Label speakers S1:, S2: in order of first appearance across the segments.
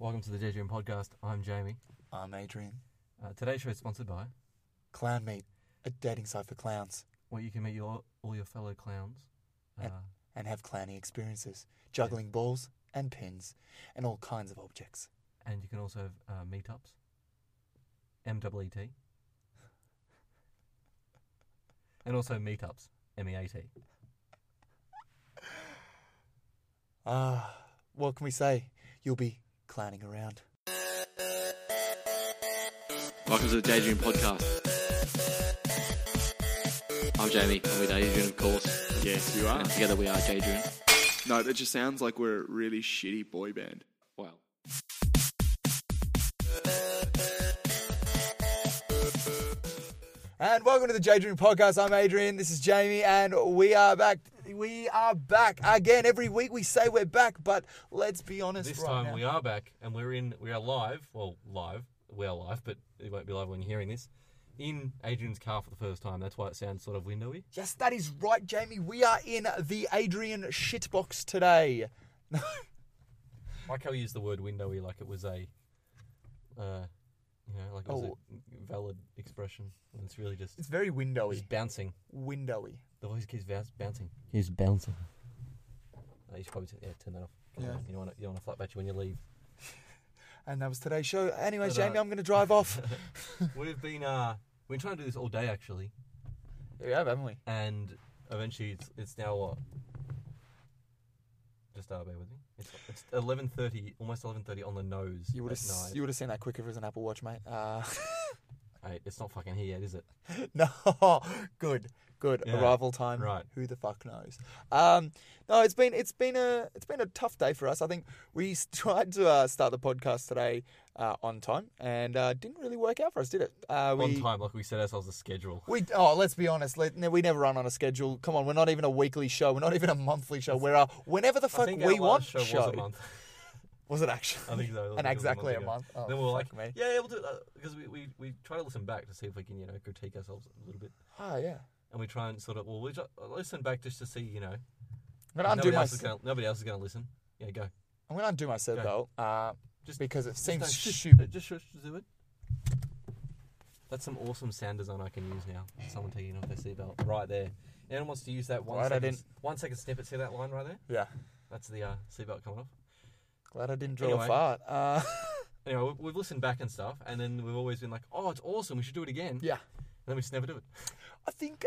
S1: Welcome to the Daydream Podcast. I'm Jamie.
S2: I'm Adrian.
S1: Today's show is sponsored by
S2: Clown Meet, a dating site for clowns,
S1: where you can meet all your fellow clowns.
S2: and have clowny experiences, juggling balls and pins, and all kinds of objects.
S1: And you can also have meetups. MEET. And also meetups. MEAT.
S2: What can we say? You'll be clowning around.
S3: Welcome to the Daydream Podcast. I'm Jamie, I'm with Adrian, of course.
S4: Yes, you are.
S3: And together we are Daydream.
S4: No, that just sounds like we're a really shitty boy band.
S3: Wow.
S2: And welcome to the Daydream Podcast. I'm Adrian, this is Jamie, and we are back. We are back again. Every week we say we're back, but let's be honest.
S1: This
S2: right
S1: time
S2: now.
S1: we are back and we are live. Well, live. We are live, but it won't be live when you're hearing this. In Adrian's car for the first time. That's why it sounds sort of windowy.
S2: Yes, that is right, Jamie. We are in the Adrian shitbox today.
S1: Like how we use the word windowy like it was a, like it was a valid expression. When it's really just...
S2: It's very windowy.
S1: Just bouncing.
S2: Windowy.
S1: The voice keeps bouncing. He's bouncing. You should probably turn that off.
S2: Yeah.
S1: You don't want to flat bat you when you leave.
S2: And that was today's show. Anyways,
S1: But,
S2: Jamie, I'm going to drive off.
S1: We've been trying to do this all day actually,
S2: We have, haven't we?
S1: and eventually it's now what? Just bear with me. It's 11:30, almost 11:30 on the nose.
S2: You would have seen that quicker if it was an Apple Watch, mate.
S1: Hey, it's not fucking here yet, is it?
S2: No, good.
S1: Yeah.
S2: Arrival time.
S1: Right.
S2: Who the fuck knows? No, it's been a tough day for us. I think we tried to start the podcast today on time, and didn't really work out for us, did it?
S1: On time, like we set ourselves a schedule.
S2: Let's be honest. We never run on a schedule. Come on, we're not even a weekly show. We're not even a monthly show. We're whenever the
S1: I
S2: fuck
S1: think
S2: we
S1: our
S2: want
S1: last show was a month.
S2: Was it actually?
S1: I think so.
S2: And exactly a month. Oh,
S1: Then we were like,
S2: fuck me.
S1: yeah, we'll do it because we try to listen back to see if we can critique ourselves a little bit,
S2: Oh yeah.
S1: and we try and sort of we listen back just to see
S2: I'm gonna undo
S1: nobody else is gonna listen. Yeah, go.
S2: I'm gonna undo my seatbelt.
S1: Just
S2: because it seems
S1: Just
S2: stupid.
S1: Just do it. That's some awesome sound design I can use now. Someone taking off their seatbelt right there. Anyone wants to use that 1 second? 1 second snippet. See that line right there?
S2: Yeah.
S1: That's the seatbelt coming off.
S2: Glad I didn't draw
S1: Anyway.
S2: a fart.
S1: Anyway, we've listened back and stuff, and then we've always been like, "Oh, it's awesome. We should do it again."
S2: Yeah.
S1: And then we just never do it.
S2: I think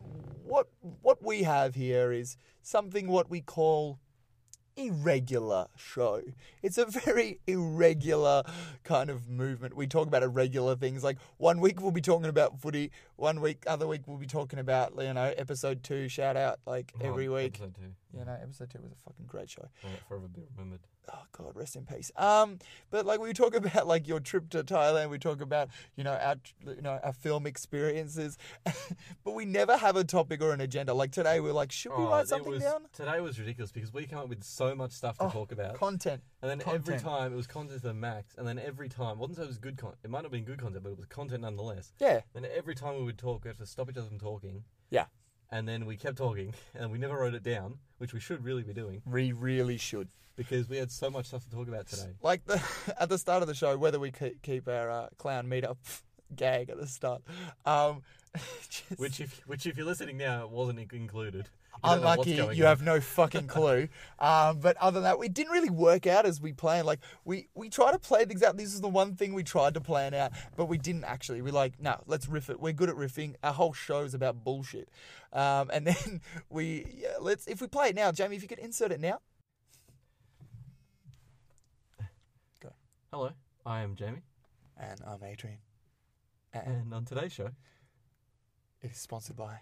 S2: what we have here is something what we call irregular show. It's a very irregular kind of movement. We talk about irregular things. Like 1 week we'll be talking about footy. Other week we'll be talking about episode 2. Shout out every week.
S1: Episode 2.
S2: Episode 2 was a fucking great show.
S1: Forever be remembered.
S2: Oh God, rest in peace. But we talk about your trip to Thailand. We talk about our film experiences, but we never have a topic or an agenda. Like today, we're like, should we write something down?
S1: Today was ridiculous because we came up with so much stuff to talk about.
S2: Content.
S1: And then every
S2: Content.
S1: time it was content to the max, and then every time it wasn't so it was good content. It might not have been good content, but it was content nonetheless.
S2: Yeah.
S1: Then every time we would talk, we had to stop each other from talking.
S2: Yeah.
S1: And then we kept talking, and we never wrote it down, which we should really be doing
S2: We really should.
S1: because we had so much stuff to talk about today.
S2: Like at the start of the show, whether we keep our clown meetup gag at the start,
S1: Which if you're listening now, it wasn't included. You don't know what's
S2: unlucky,
S1: going
S2: you
S1: on.
S2: have no fucking clue. But other than that, it didn't really work out as we planned. We try to play things out. This is the one thing we tried to plan out, but we didn't actually. We're like, no, let's riff it. We're good at riffing. Our whole show is about bullshit. And then if we play it now, Jamie, if you could insert it now. Go.
S1: Hello, I am Jamie,
S2: And I'm Adrian. And
S1: and on today's show,
S2: it is sponsored by...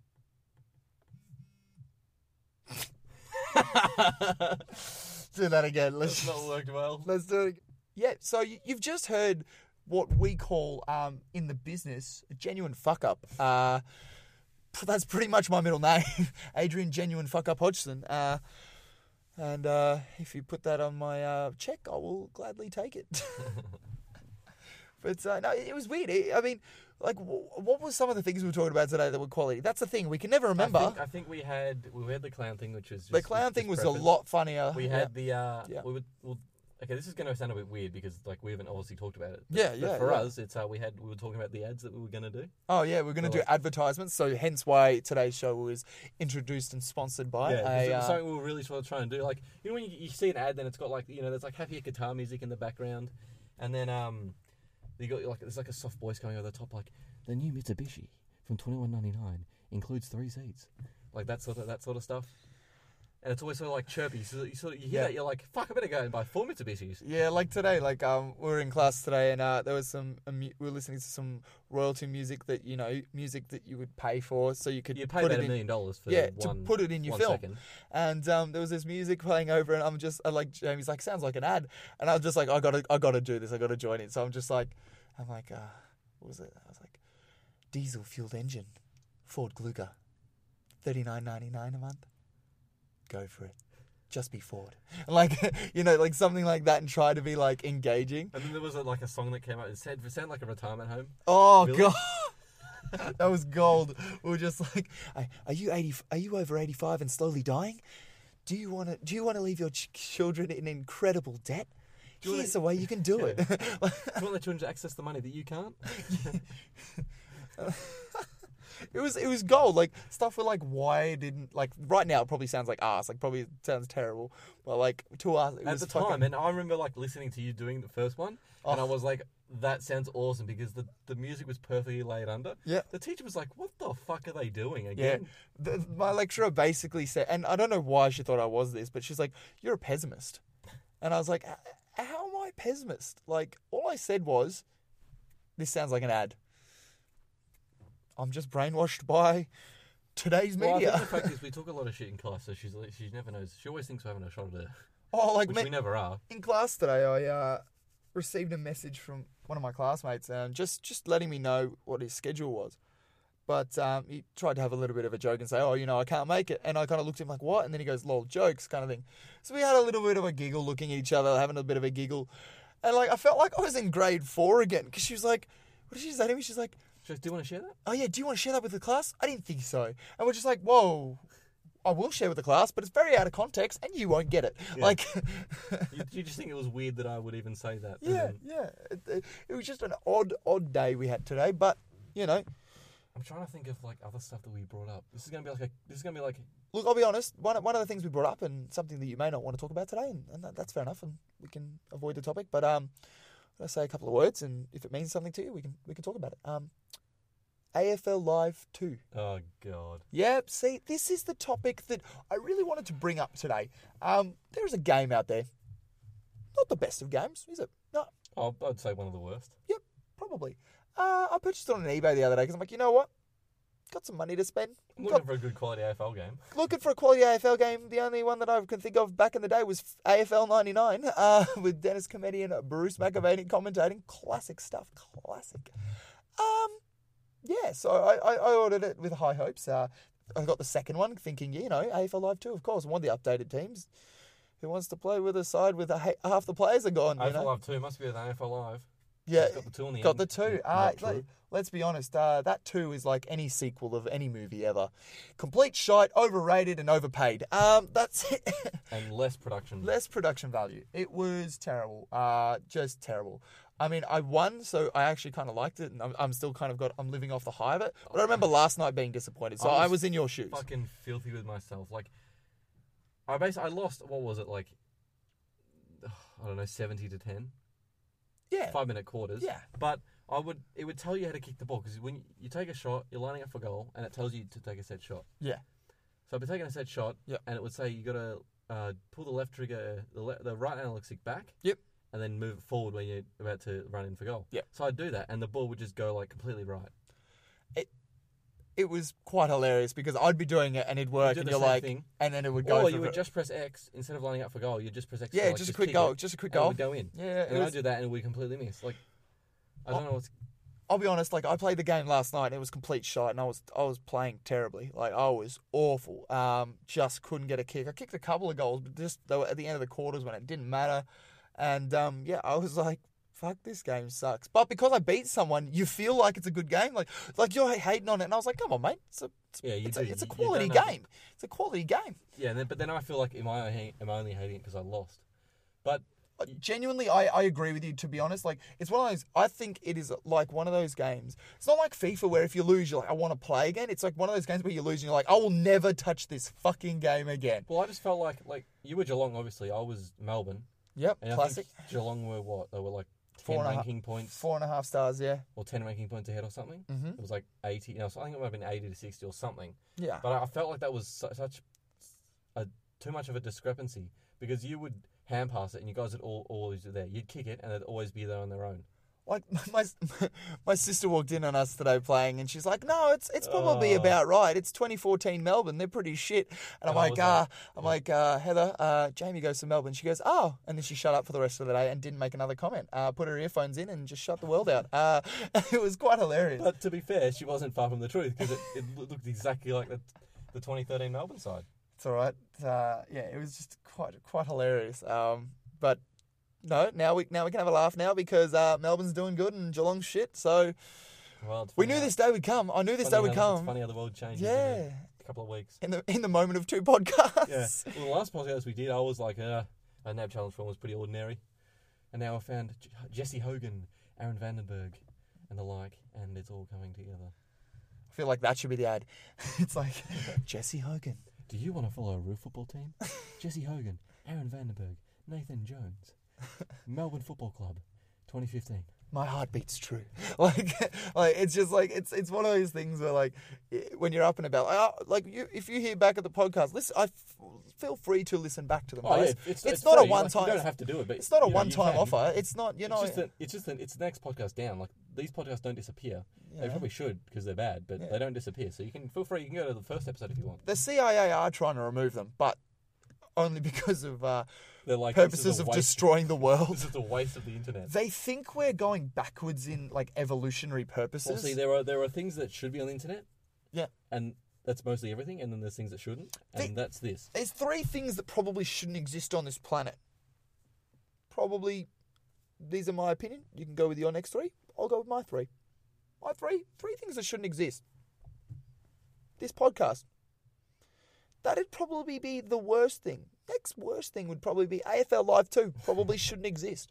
S2: Do that again.
S1: that's not worked well.
S2: Let's do it again. Yeah, so you've just heard what we call, in the business, a genuine fuck-up. That's pretty much my middle name, Adrian Genuine Fuck-Up Hodgson. And if you put that on my check, I will gladly take it. But no, it was weird. What were some of the things we were talking about today that were quality? That's the thing. We can never remember.
S1: I think we had the clown thing, which was just,
S2: the clown thing was a
S1: preface.
S2: lot funnier.
S1: We had the Okay, this is going to sound a bit weird because like we haven't obviously talked about it.
S2: But
S1: for us, it's we were talking about the ads that we were going to do.
S2: Oh yeah, we're going to do advertisements. So hence why today's show was introduced and sponsored by.
S1: Something we were really sort of trying to do. Like when you see an ad, then it's got like there's like happy guitar music in the background, and then you got like there's like a soft voice going over the top, like the new Mitsubishi from $21.99 includes 3 seats, like that sort of stuff. And it's always sort of like chirpy. So you hear that, you're like, fuck, I better go and buy 4 Mitsubishis.
S2: Yeah, like today, we were in class today, and there was we were listening to some royalty music that music that you would pay for, so you could
S1: pay about $1 million for
S2: to put it in your film.
S1: Second.
S2: And there was this music playing over, and Jamie's like, sounds like an ad, and I'm just like, I gotta do this, I gotta join it. So I'm like, what was it? I was like, diesel fueled engine, Ford Kluger, $39.99 a month. Go for it. Just be Ford. Like, like something like that, and try to be like engaging.
S1: And then there was a song that came out. It sounded like a retirement home.
S2: Oh, really? God. That was gold. We were just like, are you over 85 and slowly dying? Do you want to leave your children in incredible debt? Here's the way you can do it.
S1: Do you want the children to access the money that you can't?
S2: It was gold, like stuff with like why didn't like right now it probably sounds like ass, like probably sounds terrible, but like to us it
S1: at
S2: was
S1: the time. And I remember like listening to you doing the first one, and I was like, that sounds awesome because the music was perfectly laid under.
S2: Yeah,
S1: the teacher was like, what the fuck are they doing again?
S2: Yeah, my lecturer basically said, and I don't know why she thought I was this, but she's like, you're a pessimist, and I was like, how am I a pessimist? Like all I said was, this sounds like an ad. I'm just brainwashed by today's media.
S1: Well, I think the fact is we talk a lot of shit in class, so she never knows. She always thinks we're having a shot at her.
S2: Oh, like
S1: which we never are.
S2: In class today, I received a message from one of my classmates, and just letting me know what his schedule was. But he tried to have a little bit of a joke and say, "Oh, I can't make it." And I kind of looked at him like, "What?" And then he goes, "Lol, jokes," kind of thing. So we had a little bit of a giggle, looking at each other, having a bit of a giggle, and like I felt like I was in grade 4 again because she was like, "What did she say to me?" She's like,
S1: do you want to share that?
S2: Oh, yeah, do you want to share that with the class? I didn't think so. And we're just like, whoa, I will share with the class, but it's very out of context and you won't get it. Yeah. Like,
S1: you just think it was weird that I would even say that.
S2: Yeah. It was just an odd day we had today, but,
S1: I'm trying to think of like other stuff that we brought up. This is going to be like.
S2: Look, I'll be honest, one of the things we brought up and something that you may not want to talk about today, and that's fair enough, and we can avoid the topic, but I'll say a couple of words, and if it means something to you, we can talk about it. AFL Live 2.
S1: Oh, God.
S2: Yep, see, this is the topic that I really wanted to bring up today. There is a game out there. Not the best of games, is it? No.
S1: I'd say one of the worst.
S2: Yep, probably. I purchased it on eBay the other day because I'm like, you know what? Got some money to spend.
S1: I'm looking for a good quality AFL game.
S2: Looking for a quality AFL game. The only one that I can think of back in the day was AFL 99 with Dennis Cometti and Bruce McAvaney commentating. Classic stuff. Classic. Yeah, so I ordered it with high hopes. I got the second one thinking, AFL Live 2, of course. I want the updated teams. Who wants to play with a side with half the players are gone?
S1: AFL Live 2 must be with AFL Live.
S2: Yeah,
S1: got the 2 in the
S2: got
S1: end.
S2: the 2. Let's be honest, that 2 is like any sequel of any movie ever. Complete shite, overrated and overpaid. That's it.
S1: And less production.
S2: Less production value. It was terrible. Just terrible. I mean, I won, so I actually kind of liked it, and I'm still I'm living off the high of it. But I remember last night being disappointed, so I was in your shoes.
S1: Fucking filthy with myself. Like, I lost, what was it, like, I don't know, 70 to 10?
S2: Yeah.
S1: 5-minute quarters.
S2: Yeah.
S1: But it would tell you how to kick the ball, because when you take a shot, you're lining up for goal, and it tells you to take a set shot.
S2: Yeah.
S1: So I've been taking a set shot, and it would say you got to pull the left trigger, the right analog stick back.
S2: Yep.
S1: And then move it forward when you're about to run in for goal.
S2: Yeah.
S1: So I'd do that, and the ball would just go like completely right.
S2: It was quite hilarious because I'd be doing it and it'd work, and you're like, and then it would go.
S1: Or you would just press X instead of lining up for goal. You'd just press X.
S2: Yeah, just a quick goal. Just a quick goal.
S1: And it would go in.
S2: Yeah.
S1: And I'd do that, and we completely miss. Like, I don't know what's.
S2: I'll be honest. Like, I played the game last night, and it was complete shite, and I was playing terribly. Like, I was awful. Just couldn't get a kick. I kicked a couple of goals, but just they were at the end of the quarters when it didn't matter. And, I was like, fuck, this game sucks. But because I beat someone, you feel like it's a good game. Like you're hating on it. And I was like, come on, mate. It's a quality game. It's a quality game.
S1: Yeah, but then I feel like, am I only hating it because I lost? But
S2: Genuinely, I agree with you, to be honest. Like, it's one of those, I think it is like one of those games. It's not like FIFA where if you lose, you're like, I want to play again. It's like one of those games where you lose and you're like, I will never touch this fucking game again.
S1: Well, I just felt like you were Geelong, obviously. I was Melbourne.
S2: Yep,
S1: And
S2: classic.
S1: I think Geelong were what? They were like 10
S2: 4.5
S1: ranking points.
S2: 4.5 stars, yeah.
S1: Or 10 ranking points ahead or something.
S2: Mm-hmm.
S1: It was like 80. You know, so I think it might have been 80 to 60 or something.
S2: Yeah.
S1: But I felt like that was such too much of a discrepancy because you would hand pass it and you guys would always be there. You'd kick it and they'd always be there on their own.
S2: Like my sister walked in on us today playing, and she's like, "No, it's probably about right. It's 2014 Melbourne. They're pretty shit." And I'm like, Heather, Jamie goes to Melbourne. She goes, "Oh," and then she shut up for the rest of the day and didn't make another comment. Put her earphones in and just shut the world out. It was quite hilarious.
S1: But to be fair, she wasn't far from the truth because it looked exactly like the 2013 Melbourne side.
S2: It's all right. Yeah, it was just quite hilarious. But. No, now we can have a laugh now because Melbourne's doing good and Geelong's shit. So we knew this day would come. I knew this day would come.
S1: It's funny how the world changes.
S2: Yeah,
S1: in a couple of weeks.
S2: In the moment of 2 podcasts.
S1: Yeah. Well, the last podcast we did, I was like, a NAB challenge form was pretty ordinary, and now I found Jesse Hogan, Aaron Vandenberg, and the like, and it's all coming together.
S2: I feel like that should be the ad. It's like Jesse Hogan.
S1: Do you want to follow a real football team? Jesse Hogan, Aaron Vandenberg, Nathan Jones. Melbourne Football Club, 2015.
S2: My heart beats true. Like it's just like it's one of those things where like when you're up and about, if you hear back at the podcast, listen. Feel free to listen back to them.
S1: Oh, yeah,
S2: it's not
S1: free.
S2: a one time.
S1: You don't have to do it, but
S2: it's not a one-time offer. It's not.
S1: It's the next podcast down. Like these podcasts don't disappear. Yeah. They probably should because they're bad, but they don't disappear. So you can feel free. You can go to the first episode if you want.
S2: The CIA are trying to remove them, but only because of
S1: they're like,
S2: purposes of destroying the world.
S1: This is a waste of the internet.
S2: They think we're going backwards in like evolutionary purposes.
S1: Well, see, there are things that should be on the internet. Yeah. And that's mostly everything, and then there's things that shouldn't, and that's this.
S2: There's 3 things that probably shouldn't exist on this planet. Probably, these are my opinion. You can go with your next 3. I'll go with my 3. My 3 things that shouldn't exist. This podcast. That'd probably be the worst thing. Next worst thing would probably be AFL Live 2. Probably shouldn't exist.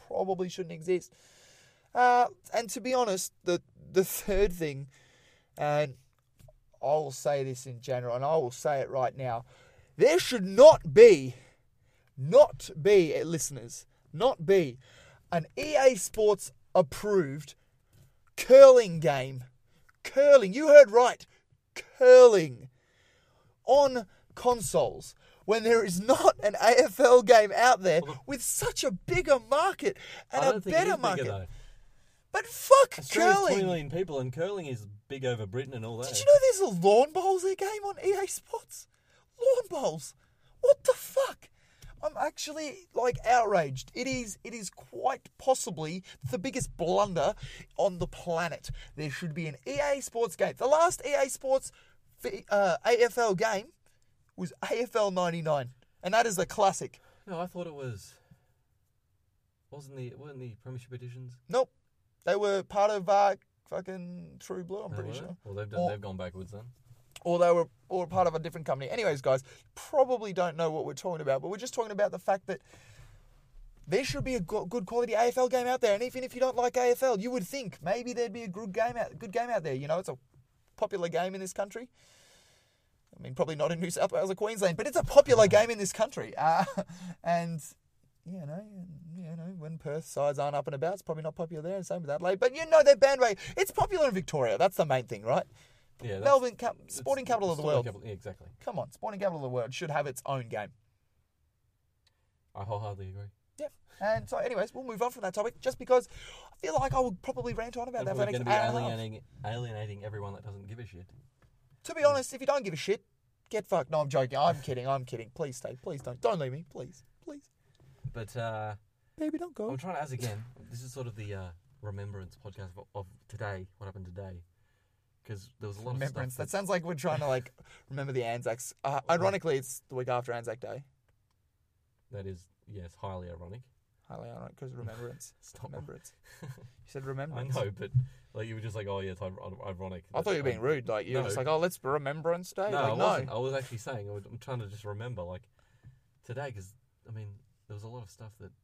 S2: And to be honest, the third thing, and I will say this in general, and I will say it right now, there should not be, listeners, not be an EA Sports approved curling game. Curling, you heard right, curling. On consoles when there is not an AFL game out there with such a bigger market and a better market. Bigger, but fuck
S1: Australia's
S2: curling.
S1: 20 million people and curling is big over Britain and all that.
S2: Did you know there's a lawn bowls game on EA Sports? Lawn bowls. What the fuck? I'm actually outraged. It is quite possibly the biggest blunder on the planet. There should be an EA Sports game. The last EA Sports AFL game was AFL 99, and that is a classic.
S1: No, I thought it weren't the Premiership editions?
S2: Nope, they were part of fucking True Blue. I'm pretty sure.
S1: Well, they've gone backwards then.
S2: Or they were part of a different company. Anyways, guys, probably don't know what we're talking about, but we're just talking about the fact that there should be a good quality AFL game out there, and even if you don't like AFL, you would think maybe there'd be a good game out there. You know, it's a popular game in this country. I mean, probably not in New South Wales or Queensland, but it's a popular game in this country. And you know, when Perth sides aren't up and about, it's probably not popular there. And same with Adelaide, but they're bandwagon. It's popular in Victoria. That's the main thing, right?
S1: Yeah,
S2: Melbourne, sporting capital of the world.
S1: Yeah, exactly.
S2: Come on, sporting capital of the world should have its own game.
S1: I wholeheartedly agree.
S2: Yeah. And so, anyways, we'll move on from that topic, just because I feel like I would probably rant on about that for the next hour.
S1: We're going to be alienating everyone that doesn't give a shit.
S2: To be honest, if you don't give a shit, get fucked. No, I'm joking. I'm kidding. Please stay. Please don't leave me. Please.
S1: But
S2: baby, don't go.
S1: I'm trying to ask again. This is sort of the remembrance podcast of today. What happened today? Because there was a lot of
S2: remembrance.
S1: stuff.
S2: That sounds like we're trying to remember the Anzacs. Ironically, it's the week after Anzac Day.
S1: That is, yes, highly ironic.
S2: Highly ironic because remembrance.
S1: Stop.
S2: Remembrance. You said remembrance.
S1: I know, but you were just like, oh yeah, it's ironic.
S2: I thought you were being rude. You were just like, oh, let's Remembrance Day.
S1: No, I wasn't. I was actually saying I'm trying to just remember today because I mean there was a lot of stuff that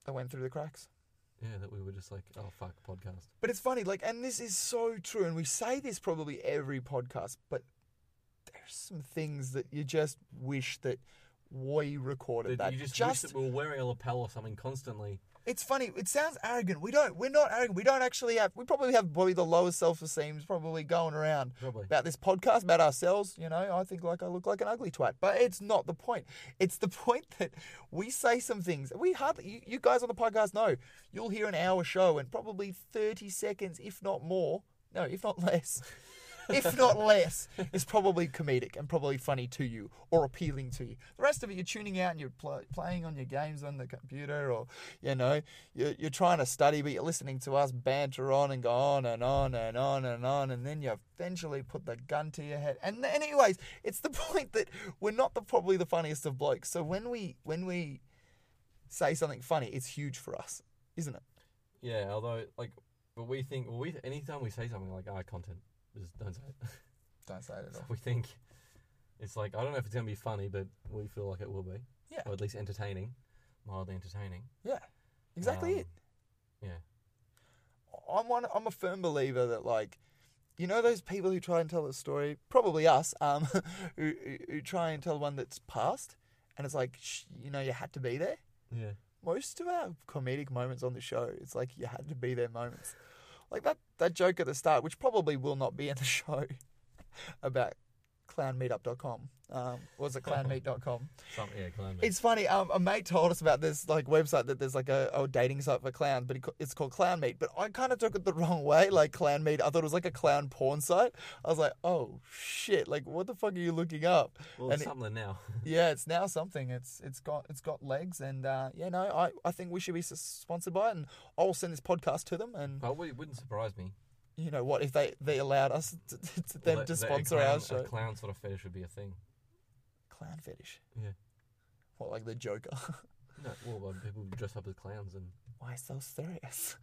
S2: that went through the cracks.
S1: Yeah, that we were just like, oh fuck, podcast.
S2: But it's funny, like, and this is so true, and we say this probably every podcast, but there's some things that you just wish that we recorded that.
S1: You just wish that we were wearing a lapel or something constantly.
S2: It's funny. It sounds arrogant. We're not arrogant. We don't actually have. We probably have the lowest self-esteem probably going around about this podcast, about ourselves. You know, I think like I look like an ugly twat, but it's not the point. It's the point that we say some things. We hardly. You guys on the podcast know. You'll hear an hour show and probably 30 seconds, if not more. No, if not less. If not less, is probably comedic and probably funny to you or appealing to you. The rest of it, you're tuning out and you're playing on your games on the computer, or, you know, you're trying to study, but you're listening to us banter on and go on and on and on and on, and then you eventually put the gun to your head. And anyways, it's the point that we're not probably the funniest of blokes. So when we say something funny, it's huge for us, isn't it?
S1: Yeah, although, like, but we think, anytime we say something like, content, just don't say it.
S2: Don't say it at all.
S1: We think it's like, I don't know if it's going to be funny, but we feel like it will be.
S2: Yeah.
S1: Or at least entertaining. Mildly entertaining.
S2: Yeah. Exactly it.
S1: Yeah.
S2: I'm a firm believer that, like, you know those people who try and tell a story, probably us, who try and tell one that's past, and it's like, you know, you had to be there?
S1: Yeah.
S2: Most of our comedic moments on the show, it's like you had to be there moments. Like that joke at the start, which probably will not be in the show, about clownmeetup.com. Was it clownmeet.com?
S1: Yeah, clownmeet.
S2: It's funny. A mate told us about this like website that there's like a dating site for clowns, but it's called Clownmeet. But I kind of took it the wrong way. Like Clownmeet, I thought it was like a clown porn site. I was like, oh shit! Like what the fuck are you looking up?
S1: Well, it's something now.
S2: Yeah, it's now something. It's got legs, and I think we should be sponsored by it, and I'll send this podcast to them. And
S1: Probably wouldn't surprise me.
S2: You know what? If they allowed us to sponsor our show,
S1: a clown sort of fetish would be a thing.
S2: Clown fetish.
S1: Yeah.
S2: What, like the Joker?
S1: No, well, people dress up as clowns and.
S2: Why so serious?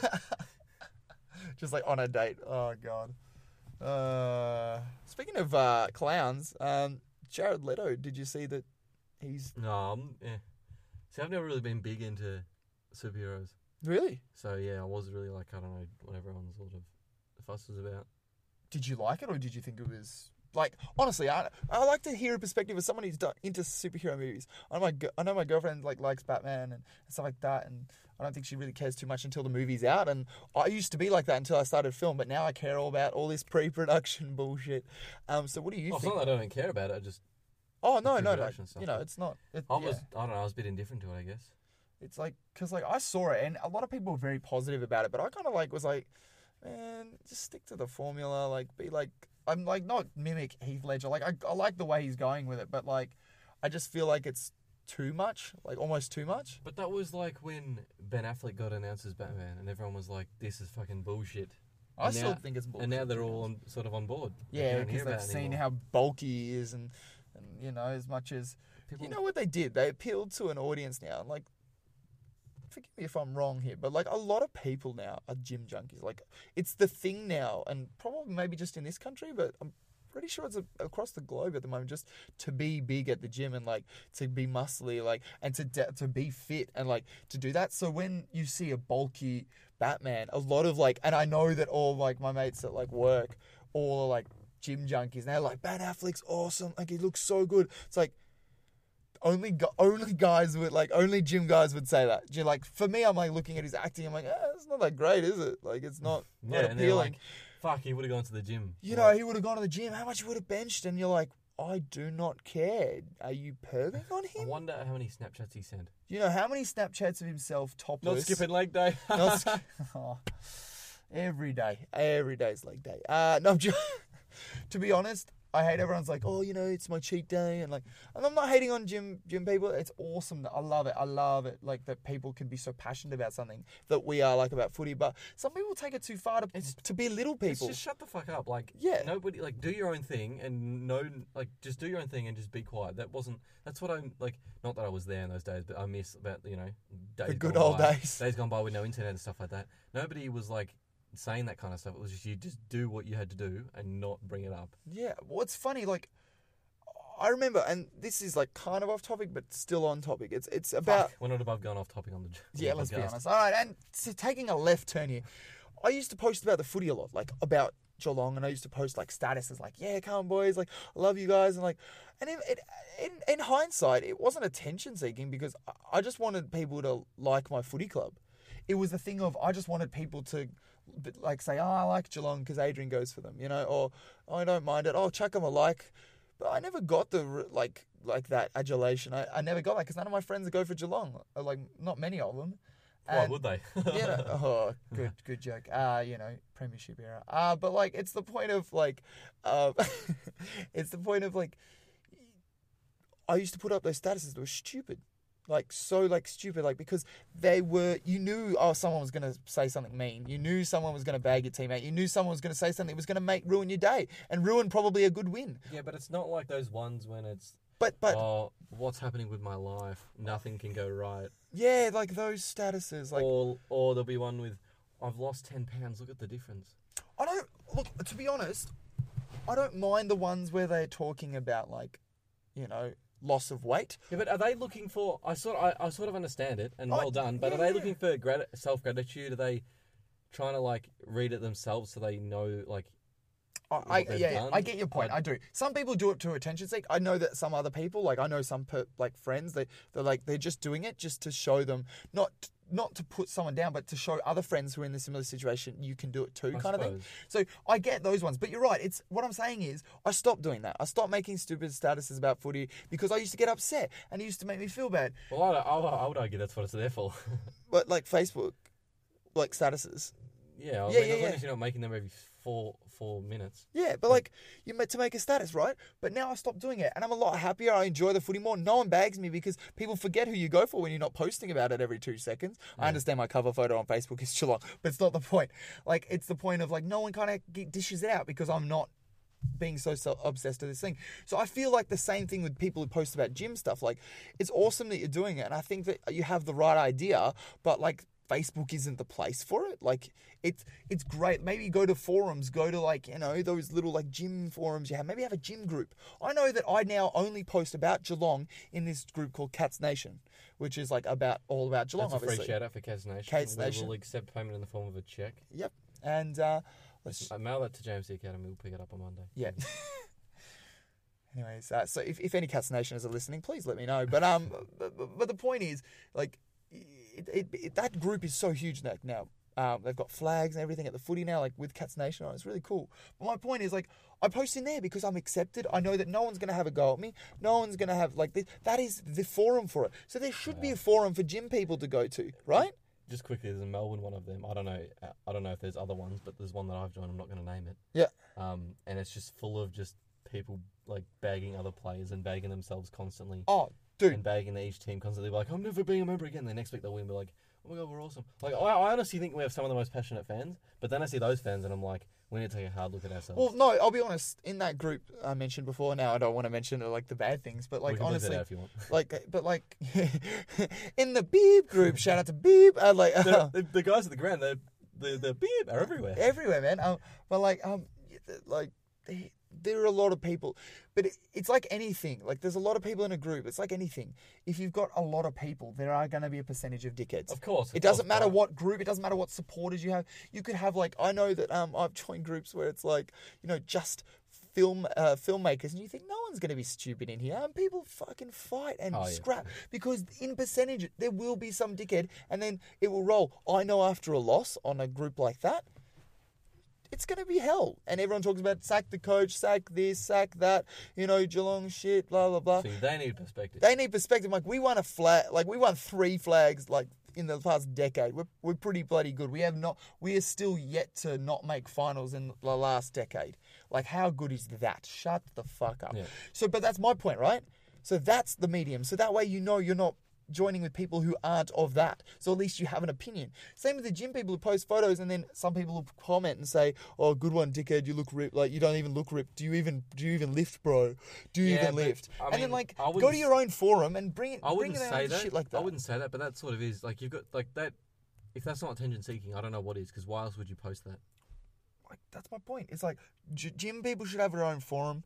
S2: Just like on a date. Oh god. Speaking of clowns, Jared Leto. Did you see that he's
S1: No, yeah. See, I've never really been big into superheroes.
S2: really?
S1: So yeah, I was really like, I don't know what everyone's sort of fuss was about.
S2: Did you like it, or did you think it was like? Honestly, I like to hear a perspective of someone who's into superhero movies. I know my girlfriend likes Batman and stuff like that, and I don't think she really cares too much until the movie's out. And I used to be like that until I started film, but now I care all about all this pre-production bullshit. So what do you think?
S1: It's not that I don't care about it. I just
S2: no,
S1: pre-production stuff.
S2: you know, it's not.
S1: I don't know. I was a bit indifferent to it, I guess.
S2: It's like, because like I saw it and a lot of people were very positive about it, but I kind of was like, man, just stick to the formula. Like, be like, I'm like, not mimic Heath Ledger. Like, I like the way he's going with it, but like, I just feel like it's too much, like almost too much.
S1: But that was like when Ben Affleck got announced as Batman, and everyone was like, "This is fucking bullshit."
S2: I still think it's bullshit.
S1: And now they're all sort of on board.
S2: Yeah, because they've seen how bulky he is, and you know, as much as you know what they did, they appealed to an audience now, and like. Forgive me if I'm wrong here, but like a lot of people now are gym junkies. Like it's the thing now, and probably maybe just in this country, but I'm pretty sure it's across the globe at the moment. Just to be big at the gym and like to be muscly, like and to be fit and like to do that. So when you see a bulky Batman, a lot of like, and I know that all like my mates at like work, all are like gym junkies, and they're like, Ben Affleck's awesome, like he looks so good. It's like. Only guys would like only gym guys would say that. Like for me, I'm like looking at his acting. I'm like, it's not that great, is it? Like it's not appealing.
S1: Like, fuck, he would have gone to the gym.
S2: You know, he would have gone to the gym. How much he would have benched? And you're like, I do not care. Are you perving on him?
S1: I wonder how many Snapchats he sent.
S2: You know how many Snapchats of himself topless?
S1: Not skipping leg day.
S2: Every day's leg day. No, to be honest. I hate everyone's like, oh, you know, it's my cheat day, and I'm not hating on gym people. It's awesome. I love it. Like that people can be so passionate about something that we are like about footy, but some people take it too far to belittle people.
S1: Just shut the fuck up. Like,
S2: yeah,
S1: nobody like do your own thing and just do your own thing and just be quiet. That's what I'm like. Not that I was there in those days, but I miss about days
S2: the good old days.
S1: Days gone by with no internet and stuff like that. Nobody was like. Saying that kind of stuff. It was just you just do what you had to do and not bring it up.
S2: Yeah, well, it's funny. Like, I remember, and this is like kind of off topic, but still on topic. It's about.
S1: Fuck, we're not above going off topic on the
S2: Yeah,
S1: the
S2: let's be
S1: podcast.
S2: honest. All right, and so taking a left turn here, I used to post about the footy a lot, like about Geelong, and I used to post like statuses like, "Yeah, come on, boys, like I love you guys," and like, and in hindsight, it wasn't attention seeking because I just wanted people to like my footy club. It was the thing of I just wanted people to like say, "Oh, I like Geelong because Adrian goes for them," you know, or oh, I don't mind it. Oh, chuck them a like. But I never got the like that adulation. I never got that because none of my friends go for Geelong. Like not many of them.
S1: Why would they?
S2: Oh, good joke. Premiership era. But like, it's the point of like, it's the point of like, I used to put up those statuses that were stupid, like so like stupid, like because they were. You knew someone was gonna say something mean. You knew someone was gonna bag your teammate. You knew someone was gonna say something that was gonna ruin your day and ruin probably a good win.
S1: Yeah, but it's not like those ones when it's.
S2: But
S1: oh, what's happening with my life? Nothing can go right.
S2: yeah, like those statuses, like
S1: Or there'll be one with, I've lost 10 pounds. Look at the difference.
S2: I don't look. To be honest, I don't mind the ones where they're talking about like, loss of weight.
S1: Yeah, but are they looking for? I sort of understand it, and well done. But are they looking for self gratitude? Are they trying to like read it themselves so they know like?
S2: I get your point. I do. Some people do it to attention seek. I know that some other people, like I know some friends, they're just doing it just to show them not to put someone down, but to show other friends who are in a similar situation you can do it too, kind of thing. So I get those ones, but you're right. It's what I'm saying is I stopped doing that. I stopped making stupid statuses about footy because I used to get upset and it used to make me feel bad.
S1: Well, I would argue that's what it's there for.
S2: But like Facebook, like statuses.
S1: Yeah, I mean, as long as you're not making them every four minutes.
S2: Yeah, but like you meant to make a status, right? But now I stopped doing it, and I'm a lot happier. I enjoy the footy more. No one bags me because people forget who you go for when you're not posting about it every 2 seconds. Yeah. I understand my cover photo on Facebook is Geelong, but it's not the point. Like it's the point of like no one kind of dishes it out because I'm not being so obsessed with this thing. So I feel like the same thing with people who post about gym stuff. Like it's awesome that you're doing it, and I think that you have the right idea, but like Facebook isn't the place for it. Like it's great. Maybe go to forums, go to like, those little like gym forums you have. Maybe have a gym group. I know that I now only post about Geelong in this group called Cats Nation, which is like all about Geelong.
S1: That's a
S2: obviously.
S1: free shout out for Cats Nation.
S2: Cats Nation.
S1: We'll accept payment in the form of a check.
S2: Yep. And let's
S1: mail that to JMC Academy. We'll pick it up on Monday.
S2: Yeah. Anyways, so if any Cats Nationers are listening, please let me know. But but the point is, like, that group is so huge now. They've got flags and everything at the footy now, like with Cats Nation on. It's really cool. But my point is, like, I post in there because I'm accepted. I know that no one's going to have a go at me. No one's going to have, like, this. That is the forum for it. So there should be a forum for gym people to go to, right?
S1: Just quickly, there's a Melbourne one of them. I don't know if there's other ones, but there's one that I've joined. I'm not going to name it.
S2: Yeah.
S1: And it's just full of just people, like, bagging other players and bagging themselves constantly.
S2: Oh, dude.
S1: And bagging each team constantly. Like, I'm never being a member again. The next week they'll win. Be like, oh my God, we're awesome. Like, I honestly think we have some of the most passionate fans, but then I see those fans and I'm like, we need to take a hard look at ourselves.
S2: Well, no, I'll be honest. In that group I mentioned before, now I don't want to mention like the bad things, but like
S1: we can
S2: honestly,
S1: that if you want.
S2: like in the Beeb group, shout out to Beeb.
S1: The guys at the ground, the Beeb are everywhere,
S2: man. There are a lot of people, but it's like anything. Like there's a lot of people in a group. It's like anything. If you've got a lot of people, there are going to be a percentage of dickheads.
S1: Of course.
S2: It doesn't matter what group. It doesn't matter what supporters you have. You could have like, I know that I've joined groups where it's like, just filmmakers, and you think no one's going to be stupid in here, and people fucking fight and scrap because in percentage there will be some dickhead, and then it will roll. I know after a loss on a group like that, it's going to be hell. And everyone talks about sack the coach, sack this, sack that, Geelong shit, blah, blah, blah.
S1: See, they need perspective.
S2: Like, we won 3 flags, like, in the past decade. We're pretty bloody good. We are still yet to not make finals in the last decade. Like, how good is that? Shut the fuck up. Yeah. But that's my point, right? So that's the medium. So that way you're not joining with people who aren't of that. So at least you have an opinion. Same with the gym people who post photos and then some people will comment and say, oh, good one, dickhead, you look ripped. Like, you don't even look ripped. Do you even lift, bro? Do you even lift? Then, like, go to your own forum and bring it down shit like that.
S1: I wouldn't say that, but that sort of is. Like, you've got, like, that. If that's not attention seeking, I don't know what is, because why else would you post that?
S2: Like, that's my point. It's like, gym people should have their own forum.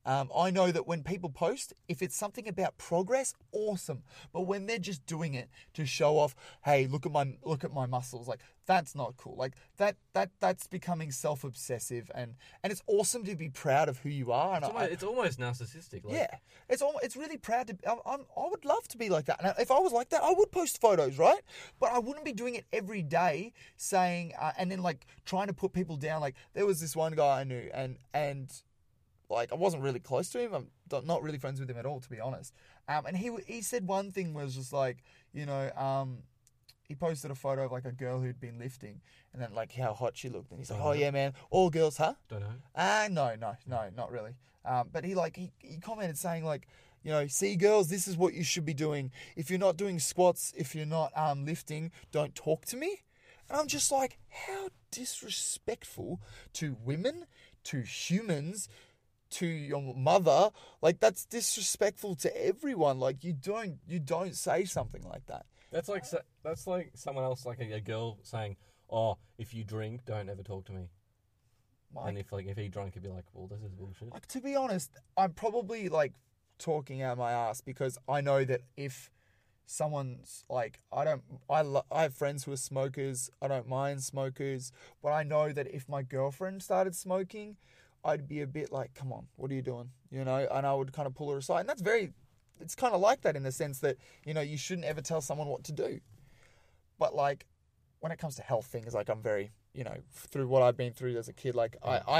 S2: I know that when people post, if it's something about progress, awesome. But when they're just doing it to show off, hey, look at my muscles, like that's not cool. Like that's becoming self-obsessive, and it's awesome to be proud of who you are. And
S1: It's almost narcissistic. Like,
S2: yeah, it's really proud to. I would love to be like that. And if I was like that, I would post photos, right? But I wouldn't be doing it every day, saying and then like trying to put people down. Like there was this one guy I knew, and like I wasn't really close to him. I'm not really friends with him at all, to be honest. And he said one thing was just like, you know, he posted a photo of like a girl who'd been lifting, and then like how hot she looked, and he's like, oh yeah, man, all girls, huh?
S1: Don't know.
S2: No, not really. But he commented saying like, you know, see girls, this is what you should be doing. If you're not doing squats, if you're not lifting, don't talk to me. And I'm just like, how disrespectful to women, to humans, to your mother. Like that's disrespectful to everyone. Like you don't say something like that.
S1: That's like someone else, like a girl saying, "Oh, if you drink, don't ever talk to me."
S2: Like,
S1: and if he drunk, he'd be like, "Well, this is bullshit."
S2: Like to be honest, I'm probably like talking out my ass because I know that if someone's like, I have friends who are smokers. I don't mind smokers, but I know that if my girlfriend started smoking, I'd be a bit like, come on, what are you doing? You know, and I would kind of pull her aside. And it's kind of like that in the sense that, you know, you shouldn't ever tell someone what to do. But like, when it comes to health things, like I'm very, you know, through what I've been through as a kid, like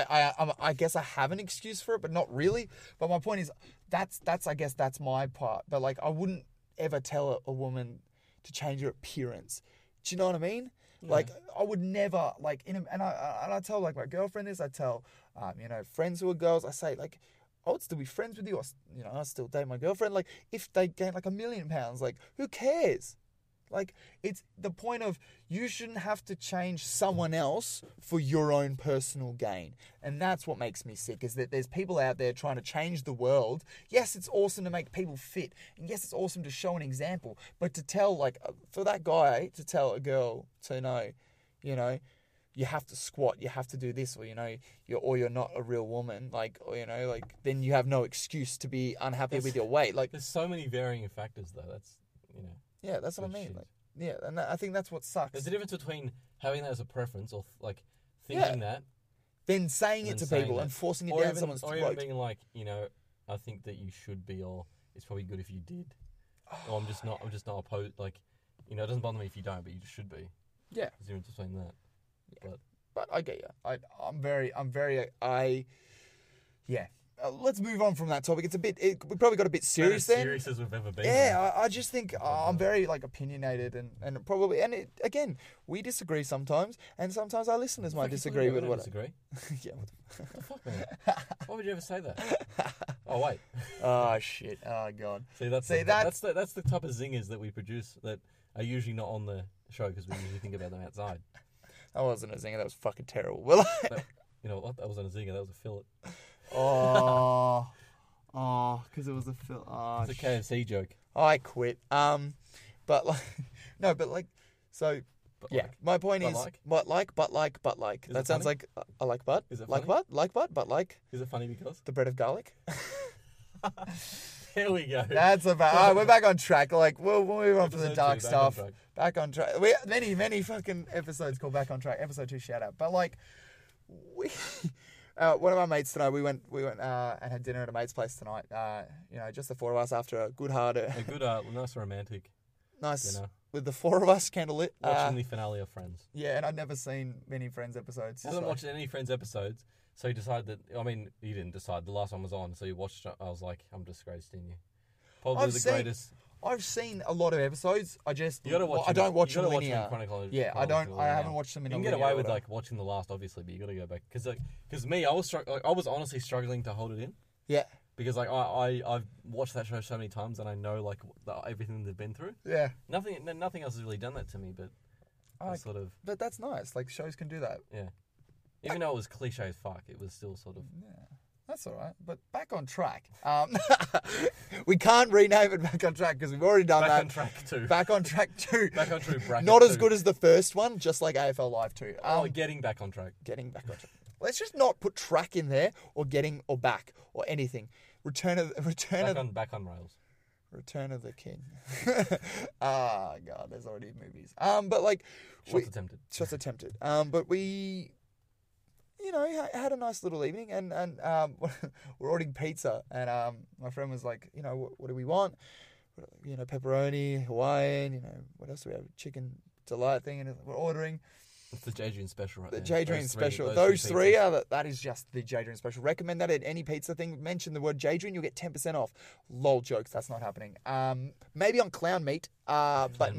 S2: I guess I have an excuse for it, but not really. But my point is, I guess that's my part. But like, I wouldn't ever tell a woman to change her appearance. Do you know what I mean? Yeah. Like, I would never, like, and I tell, like, my girlfriend this, I tell, you know, friends who are girls, I say, like, I would still be friends with you, or, you know, I still date my girlfriend. Like, if they gain, like, 1 million pounds, like, who cares? Like, it's the point of you shouldn't have to change someone else for your own personal gain. And that's what makes me sick, is that there's people out there trying to change the world. Yes, it's awesome to make people fit. And yes, it's awesome to show an example. But to tell, like, for that guy to tell a girl to know, you know, you have to squat, you have to do this, or, you know, you're not a real woman, like, or, you know, like, then you have no excuse to be unhappy with your weight. Like,
S1: there's so many varying factors, though. That's, you know.
S2: Yeah, that's what I mean. Like, yeah, and I think that's what sucks.
S1: There's a difference between having that as a preference, or like thinking that,
S2: then saying it to people and forcing it down someone's throat,
S1: or even being like, you know, I think that you should be, or it's probably good if you did, or I'm just not opposed. Like, you know, it doesn't bother me if you don't, but you just should be.
S2: Yeah,
S1: there's a difference between that.
S2: Yeah. But I get you. Yeah. Let's move on from that topic. We probably got a bit serious then.
S1: Serious as we've ever been.
S2: Yeah, I just think I'm very like opinionated and probably, and again, we disagree sometimes, and sometimes our listeners might disagree with what.
S1: Disagree.
S2: Yeah.
S1: What the fuck, man? Why would you ever say that? Oh wait.
S2: Oh shit. Oh god.
S1: That's the type of zingers that we produce that are usually not on the show because we usually think about them outside.
S2: That wasn't a zinger. That was fucking terrible. Well,
S1: you know what? That wasn't a zinger. That was a fillet.
S2: Oh, because it was a film. Oh,
S1: it's a KFC joke.
S2: I quit. But like, no, but like, so but yeah. Like, my point is, but like. That sounds like I like butt.
S1: Is it
S2: like
S1: funny?
S2: But like.
S1: Is it funny because
S2: the bread of garlic?
S1: Here we go.
S2: That's about. All right, we're back on track. Like we'll move on from the dark stuff. Back on track. We many fucking episodes called Back on Track. Episode 2 shout out. But like, we. One of our mates tonight, we went and had dinner at a mate's place tonight. You know, just the four of us after a good hard...
S1: nice romantic
S2: nice
S1: dinner.
S2: With the four of us, candlelit.
S1: Watching the finale of Friends.
S2: Yeah, and I'd never seen many Friends episodes.
S1: He hasn't watched any Friends episodes, so he decided that... I mean, he didn't decide. The last one was on, so he watched it. I was like, I'm disgraced in you. Probably greatest...
S2: I've seen a lot of episodes. I just...
S1: You gotta watch
S2: I don't watch them
S1: linear.
S2: Yeah, I haven't watched them in a linear.
S1: You can get away with like watching the last, obviously, but you gotta go back. Because me, I was honestly struggling to hold it in.
S2: Yeah.
S1: Because like I've watched that show so many times and I know like everything they've been through.
S2: Yeah.
S1: Nothing else has really done that to me, but
S2: But that's nice. Like shows can do that.
S1: Yeah. Even though it was cliche as fuck, it was still sort of...
S2: Yeah. That's all right. But Back on Track. We can't rename it Back on Track because we've already done that.
S1: Back on Track 2.
S2: Back on Track 2.
S1: Back on Track bracket
S2: Not
S1: 2.
S2: as good as the first one, just like AFL Live 2.
S1: Getting Back on Track.
S2: Getting Back on Track. Let's just not put track in there or getting or back or anything. Return of
S1: Back on rails.
S2: Return of the King. Ah, God, there's already movies. But like, shots attempted. But we, had a nice little evening, and we're ordering pizza, and my friend was like, what do we want? Pepperoni, Hawaiian. What else do we have? Chicken delight thing, and we're ordering.
S1: It's the Jadrian special, right?
S2: The
S1: there.
S2: Jadrian special.
S1: Those
S2: Those
S1: three
S2: three are that is just the Jadrian special. Recommend that at any pizza thing. Mention the word Jadrian, you'll get 10% off. Lol jokes, that's not happening. Maybe on Clown Meat, but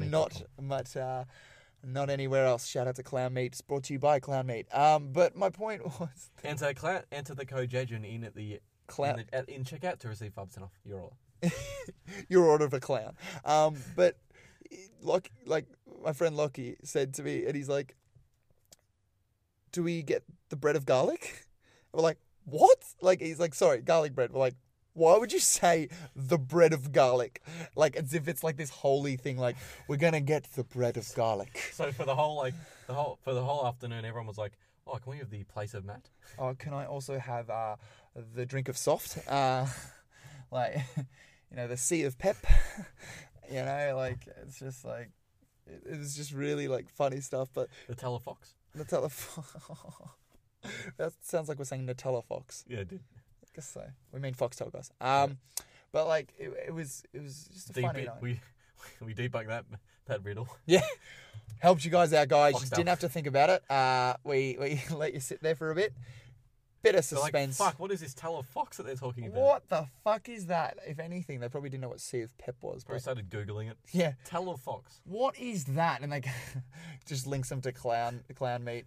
S2: not anywhere else. Shout out to Clown Meat. It's brought to you by Clown Meat. But my point was
S1: enter the code Jadrian in at the in checkout to receive 5% off your order.
S2: Your order of a clown. But like my friend Lockie said to me, and he's like, do we get the bread of garlic? We're like, what? Like, he's like, sorry, garlic bread. We're like, why would you say the bread of garlic? Like, as if it's like this holy thing, like, we're going to get the bread of garlic.
S1: So for the whole afternoon, everyone was like, oh, can we have the place of Matt?
S2: Oh, can I also have the drink of soft? Like, the sea of pep. Like, it's just like, it was just really like funny stuff. But
S1: Nutella Fox.
S2: Nutella That sounds like we're saying Nutella Fox.
S1: Yeah, it did.
S2: I guess so. We mean Foxtel, guys. But like it was just a funny night.
S1: We debunked that riddle.
S2: Yeah, helped you guys out, guys.
S1: Foxtel.
S2: You didn't have to think about it. We let you sit there for a bit. Bit of suspense.
S1: Like, fuck, what is this Tell of Fox that they're talking about?
S2: What the fuck is that? If anything, they probably didn't know what Sea of Pep was.
S1: Probably started Googling it.
S2: Yeah.
S1: Tell of Fox.
S2: What is that? And they just links them to Clown Meat.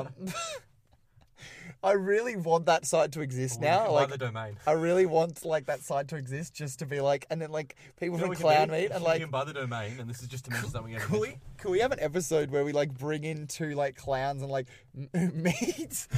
S2: I really want that site to exist now.
S1: Like the domain.
S2: I really want like that site to exist just to be like, and then like people from Clown Meat and like
S1: you can buy the domain, and this is just to mention something.
S2: Could we have an episode where we like bring in two like clowns and like meats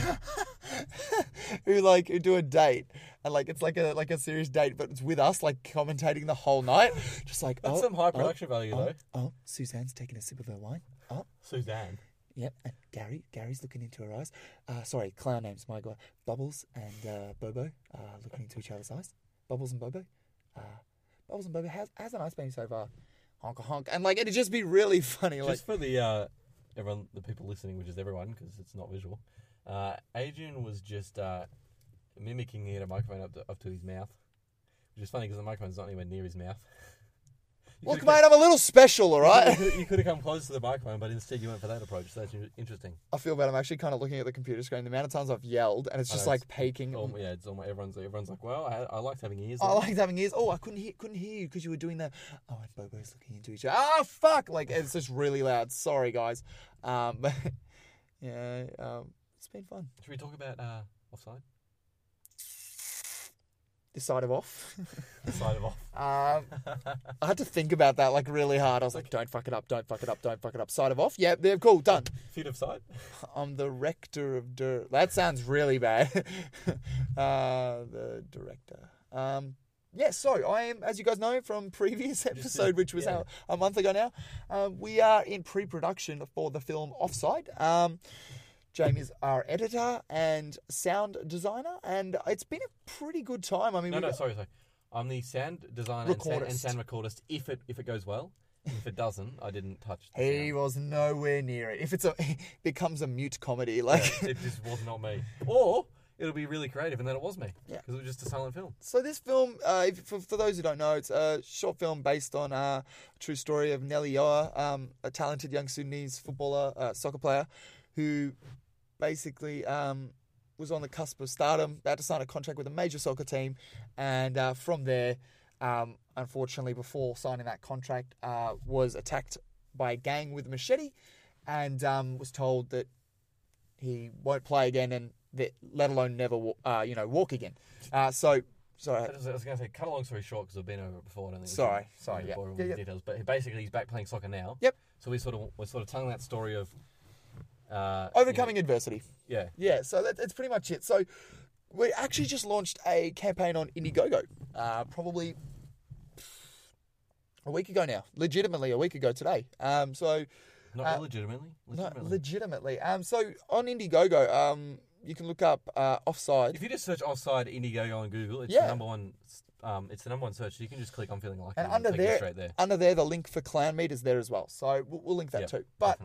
S2: who do a date, and like it's like a serious date, but it's with us like commentating the whole night, just like
S1: that's some high production value though.
S2: Oh, Suzanne's taking a sip of her wine. Oh,
S1: Suzanne.
S2: Yep, and Gary's looking into her eyes. Sorry, clown names, my God. Bubbles and Bobo looking into each other's eyes. Bubbles and Bobo. How's the night's been so far? Honk, honk. And like, it'd just be really funny.
S1: Just for the everyone, the people listening, which is everyone, because it's not visual. Adrian was just mimicking the microphone up to his mouth, which is funny because the microphone's not anywhere near his mouth.
S2: Look, mate, I'm a little special, all right?
S1: You could have come close to the microphone, but instead you went for that approach. So that's interesting.
S2: I feel bad. I'm actually kind of looking at the computer screen. The amount of times I've yelled, and it's just like peaking.
S1: It's almost everyone's like, well, I liked having ears.
S2: I liked having ears. Oh, I couldn't hear you because you were doing that. Oh, and Bobo's looking into each other. Oh, fuck! Like, it's just really loud. Sorry, guys. But yeah, it's been fun.
S1: Should we talk about offside?
S2: The side of off.
S1: The side of off.
S2: I had to think about that like really hard. I was like, don't fuck it up, don't fuck it up, don't fuck it up. Side of off. Yeah, they're cool, done.
S1: Feet of side.
S2: I'm the rector of dirt. That sounds really bad. The director. Yeah, so I am, as you guys know from previous episode, which was a month ago now, we are in pre-production for the film Offside. Jamie's our editor and sound designer, and it's been a pretty good time. I mean,
S1: sorry. I'm the sound designer and sound recordist. If it goes well, if it doesn't, I didn't touch.
S2: He was nowhere near it. If it becomes a mute comedy, like
S1: it just was not me, or it'll be really creative, and then it was me. Yeah, because it was just a silent film.
S2: So this film, for those who don't know, it's a short film based on a true story of Nelly Yoa, a talented young Sudanese footballer, soccer player, who basically was on the cusp of stardom, about to sign a contract with a major soccer team, and from there, unfortunately, before signing that contract, was attacked by a gang with a machete, and was told that he won't play again, and that, let alone never, walk again. Sorry.
S1: I was going to say, cut a long story short, because I've been over it before. I don't think
S2: sorry,
S1: yeah. Details, but basically, he's back playing soccer now.
S2: Yep.
S1: So we're sort of telling that story of
S2: overcoming adversity.
S1: Yeah.
S2: So it's pretty much it. So we actually just launched a campaign on Indiegogo, probably a week ago now. Legitimately a week ago today.
S1: Not illegitimately.
S2: Legitimately. So on Indiegogo, you can look up Offside.
S1: If you just search Offside Indiegogo on Google, it's
S2: Yeah.
S1: the number one. It's the number one search. So you can just click "I'm feeling lucky"
S2: And
S1: and
S2: under
S1: take you
S2: there,
S1: straight there.
S2: the link for Clown Meat is there as well. So we'll link that
S1: Yep,
S2: too. But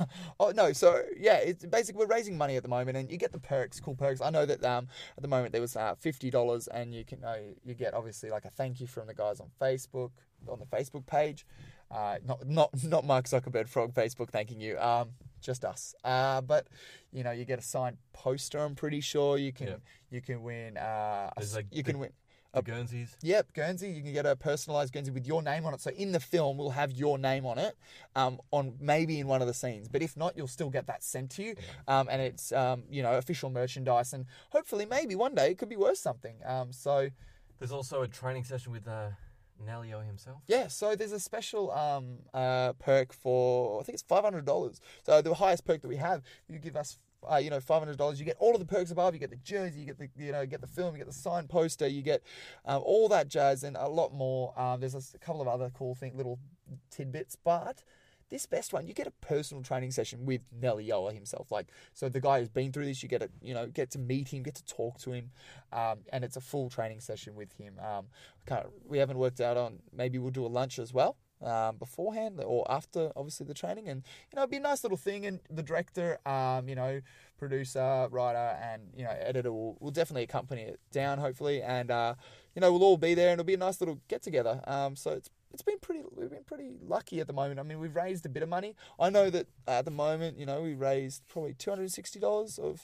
S2: it's basically we're raising money at the moment, and you get the perks, cool perks. I know that at the moment there was $50, and you can you get obviously like a thank you from the guys on Facebook on the Facebook page. Not Mark Zuckerberg Frog Facebook thanking you. Just us. But you get a signed poster. I'm pretty sure you can
S1: Yep.
S2: you can win.
S1: There's, like,
S2: you can win.
S1: The Guernseys.
S2: Yep, Guernsey. You can get a personalised Guernsey with your name on it. So in the film, we'll have your name on it, on maybe in one of the scenes. But if not, you'll still get that sent to you. And it's official merchandise, and hopefully maybe one day it could be worth something. So
S1: There's also a training session with Nellio himself.
S2: yeah, so there's a special perk for I think it's $500. So the highest perk that we have, you give us. $500. You get all of the perks above. You get the jersey. You get the get the film. You get the signed poster. You get all that jazz and a lot more. There's a couple of other cool little tidbits, but this best one, you get a personal training session with Nelly Yoa himself. So the guy who's been through this, you get to meet him, get to talk to him, and it's a full training session with him. We haven't worked out on maybe we'll do a lunch as well. Beforehand or after, obviously, the training, and it'd be a nice little thing. And the director, producer, writer, and editor will definitely accompany it down, hopefully, and we'll all be there, and it'll be a nice little get together. So we've been pretty lucky at the moment. I mean, we've raised a bit of money. I know that at the moment, we raised probably $260 of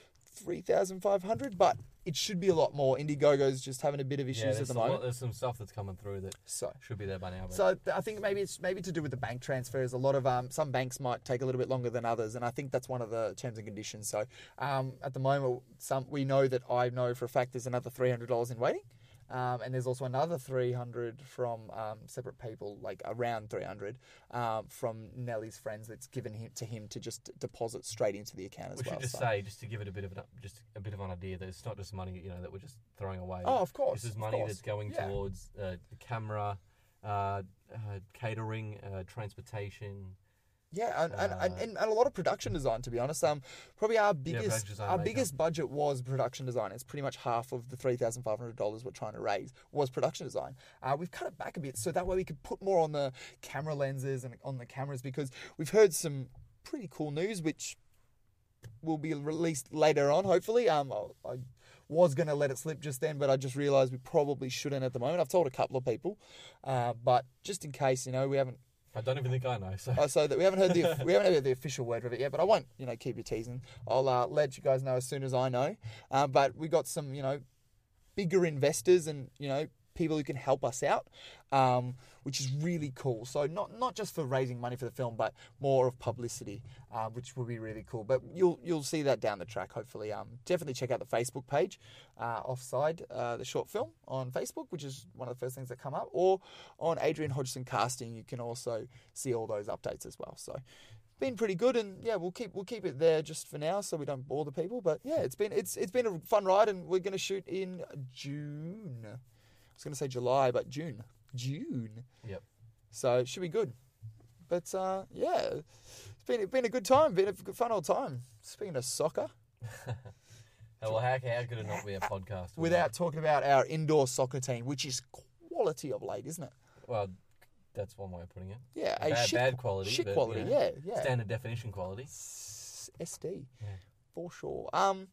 S2: $3,500, but it should be a lot more. Indiegogo's just having a bit of issues at the moment.
S1: There's some stuff that's coming through that should be there by now. But.
S2: So I think maybe it's to do with the bank transfers. A lot of some banks might take a little bit longer than others, and I think that's one of the terms and conditions. So at the moment, we know that I know for a fact there's another $300 in waiting. And there's also another $300 from separate people, like around $300 from Nelly's friends that's given to him to just deposit straight into the account as well.
S1: We should just say, just to give it a bit of an idea, that it's not just money that we're just throwing away.
S2: Oh, of course.
S1: This is money that's going towards camera, catering, transportation.
S2: Yeah, and a lot of production design, to be honest. Probably our biggest budget was production design. It's pretty much half of the $3,500 we're trying to raise was production design. We've cut it back a bit so that way we could put more on the camera lenses and on the cameras, because we've heard some pretty cool news which will be released later on, hopefully. I was going to let it slip just then, but I just realised we probably shouldn't at the moment. I've told a couple of people, but just in case, we haven't.
S1: I don't even think I know.
S2: So that we haven't heard the official word of it yet, but I won't keep you teasing. I'll let you guys know as soon as I know. But we got some bigger investors and people who can help us out, which is really cool. So not just for raising money for the film, but more of publicity, which will be really cool. But you'll see that down the track, hopefully. Definitely check out the Facebook page, Offside, the short film on Facebook, which is one of the first things that come up, or on Adrian Hodgson Casting. You can also see all those updates as well. So been pretty good, and we'll keep it there just for now, so we don't bore the people. But it's been a fun ride, and we're going to shoot in June. I was going to say July, but June.
S1: Yep.
S2: So it should be good. But it's been a good time. Been a fun old time. Speaking of soccer,
S1: Well, how could it not be a podcast
S2: without talking about our indoor soccer team, which is quality of late, isn't it?
S1: Well, that's one way of putting it.
S2: Yeah,
S1: bad quality.
S2: Shit
S1: but,
S2: quality. Yeah.
S1: Standard definition quality.
S2: SD, for sure.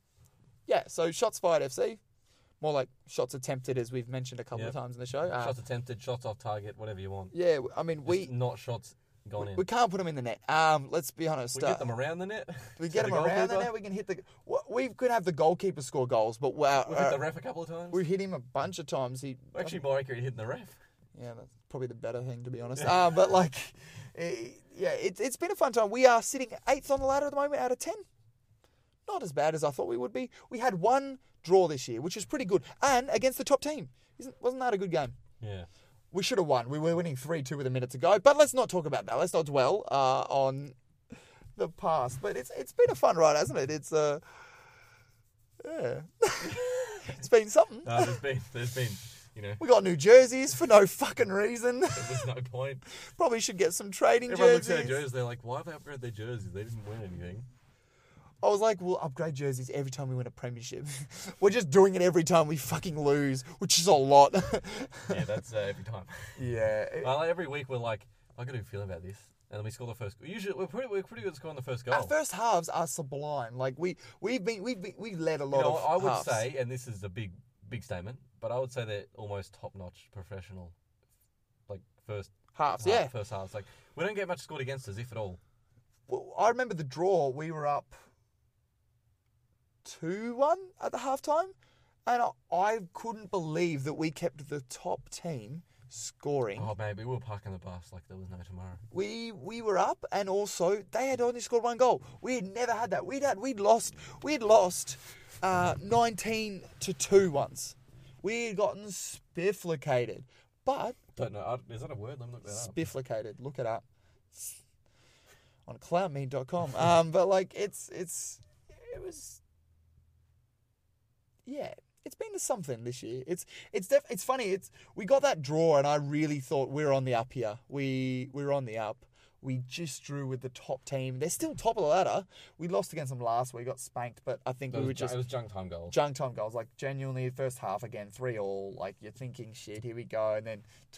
S2: So Shots Fired FC. More like shots attempted, as we've mentioned a couple of times in the show.
S1: Shots attempted, shots off target, whatever you want.
S2: Yeah, I mean,
S1: not shots gone in.
S2: We can't put them in the net. Let's be honest.
S1: We get them around the net.
S2: We get them around the net. We can hit we could have the goalkeeper score goals, but
S1: we've hit the ref a couple of times.
S2: We've hit him a bunch of times.
S1: We're actually more accurate at hitting the ref.
S2: Yeah, that's probably the better thing, to be honest. But it's been a fun time. We are sitting 8th on the ladder at the moment out of 10. Not as bad as I thought we would be. We had one draw this year, which is pretty good, and against the top team. Wasn't that a good game?
S1: Yeah.
S2: We should have won. We were winning 3-2 with a minute to go, but let's not talk about that. Let's not dwell on the past. But it's been a fun ride, hasn't it? It's it's been something.
S1: No, there's been.
S2: We got new jerseys for no fucking reason.
S1: There's no point.
S2: Probably should get some trading
S1: Everyone
S2: jerseys.
S1: looks at their jerseys, they're like, why have they upgraded their jerseys? They didn't win anything.
S2: I was like, we'll upgrade jerseys every time we win a premiership. We're just doing it every time we fucking lose, which is a lot.
S1: Yeah, that's every time.
S2: Yeah.
S1: Like every week we're like, I got a feeling about this, and then we score the first. Usually we're pretty good at scoring the first goal.
S2: Our first halves are sublime. Like we've led a lot
S1: You know,
S2: of
S1: I would
S2: halves.
S1: say, and this is a big statement, but I would say they're almost top-notch professional, like first
S2: halves.
S1: half,
S2: Yeah.
S1: first halves. Like we don't get much scored against us, if at all.
S2: Well, I remember the draw. We were up 2-1 at the halftime, and I couldn't believe that we kept the top team scoring.
S1: Oh, maybe we'll park on the bus like there was no tomorrow.
S2: We were up, and also they had only scored one goal. We had never had that. We'd lost 19-2 once. We had gotten spifflicated, but
S1: Don't know. Is that a word? Let me look that up.
S2: spifflicated. Look it up on cloudme.com. But like it was. Yeah, it's been something this year. It's funny. We got that draw, and I really thought we were on the up here. We were on the up. We just drew with the top team. They're still top of the ladder. We lost against them last week. Got spanked, but I think we were just
S1: It was junk time goals.
S2: junk time goals. Like genuinely, first half again 3-3. Like you're thinking, shit, here we go, and then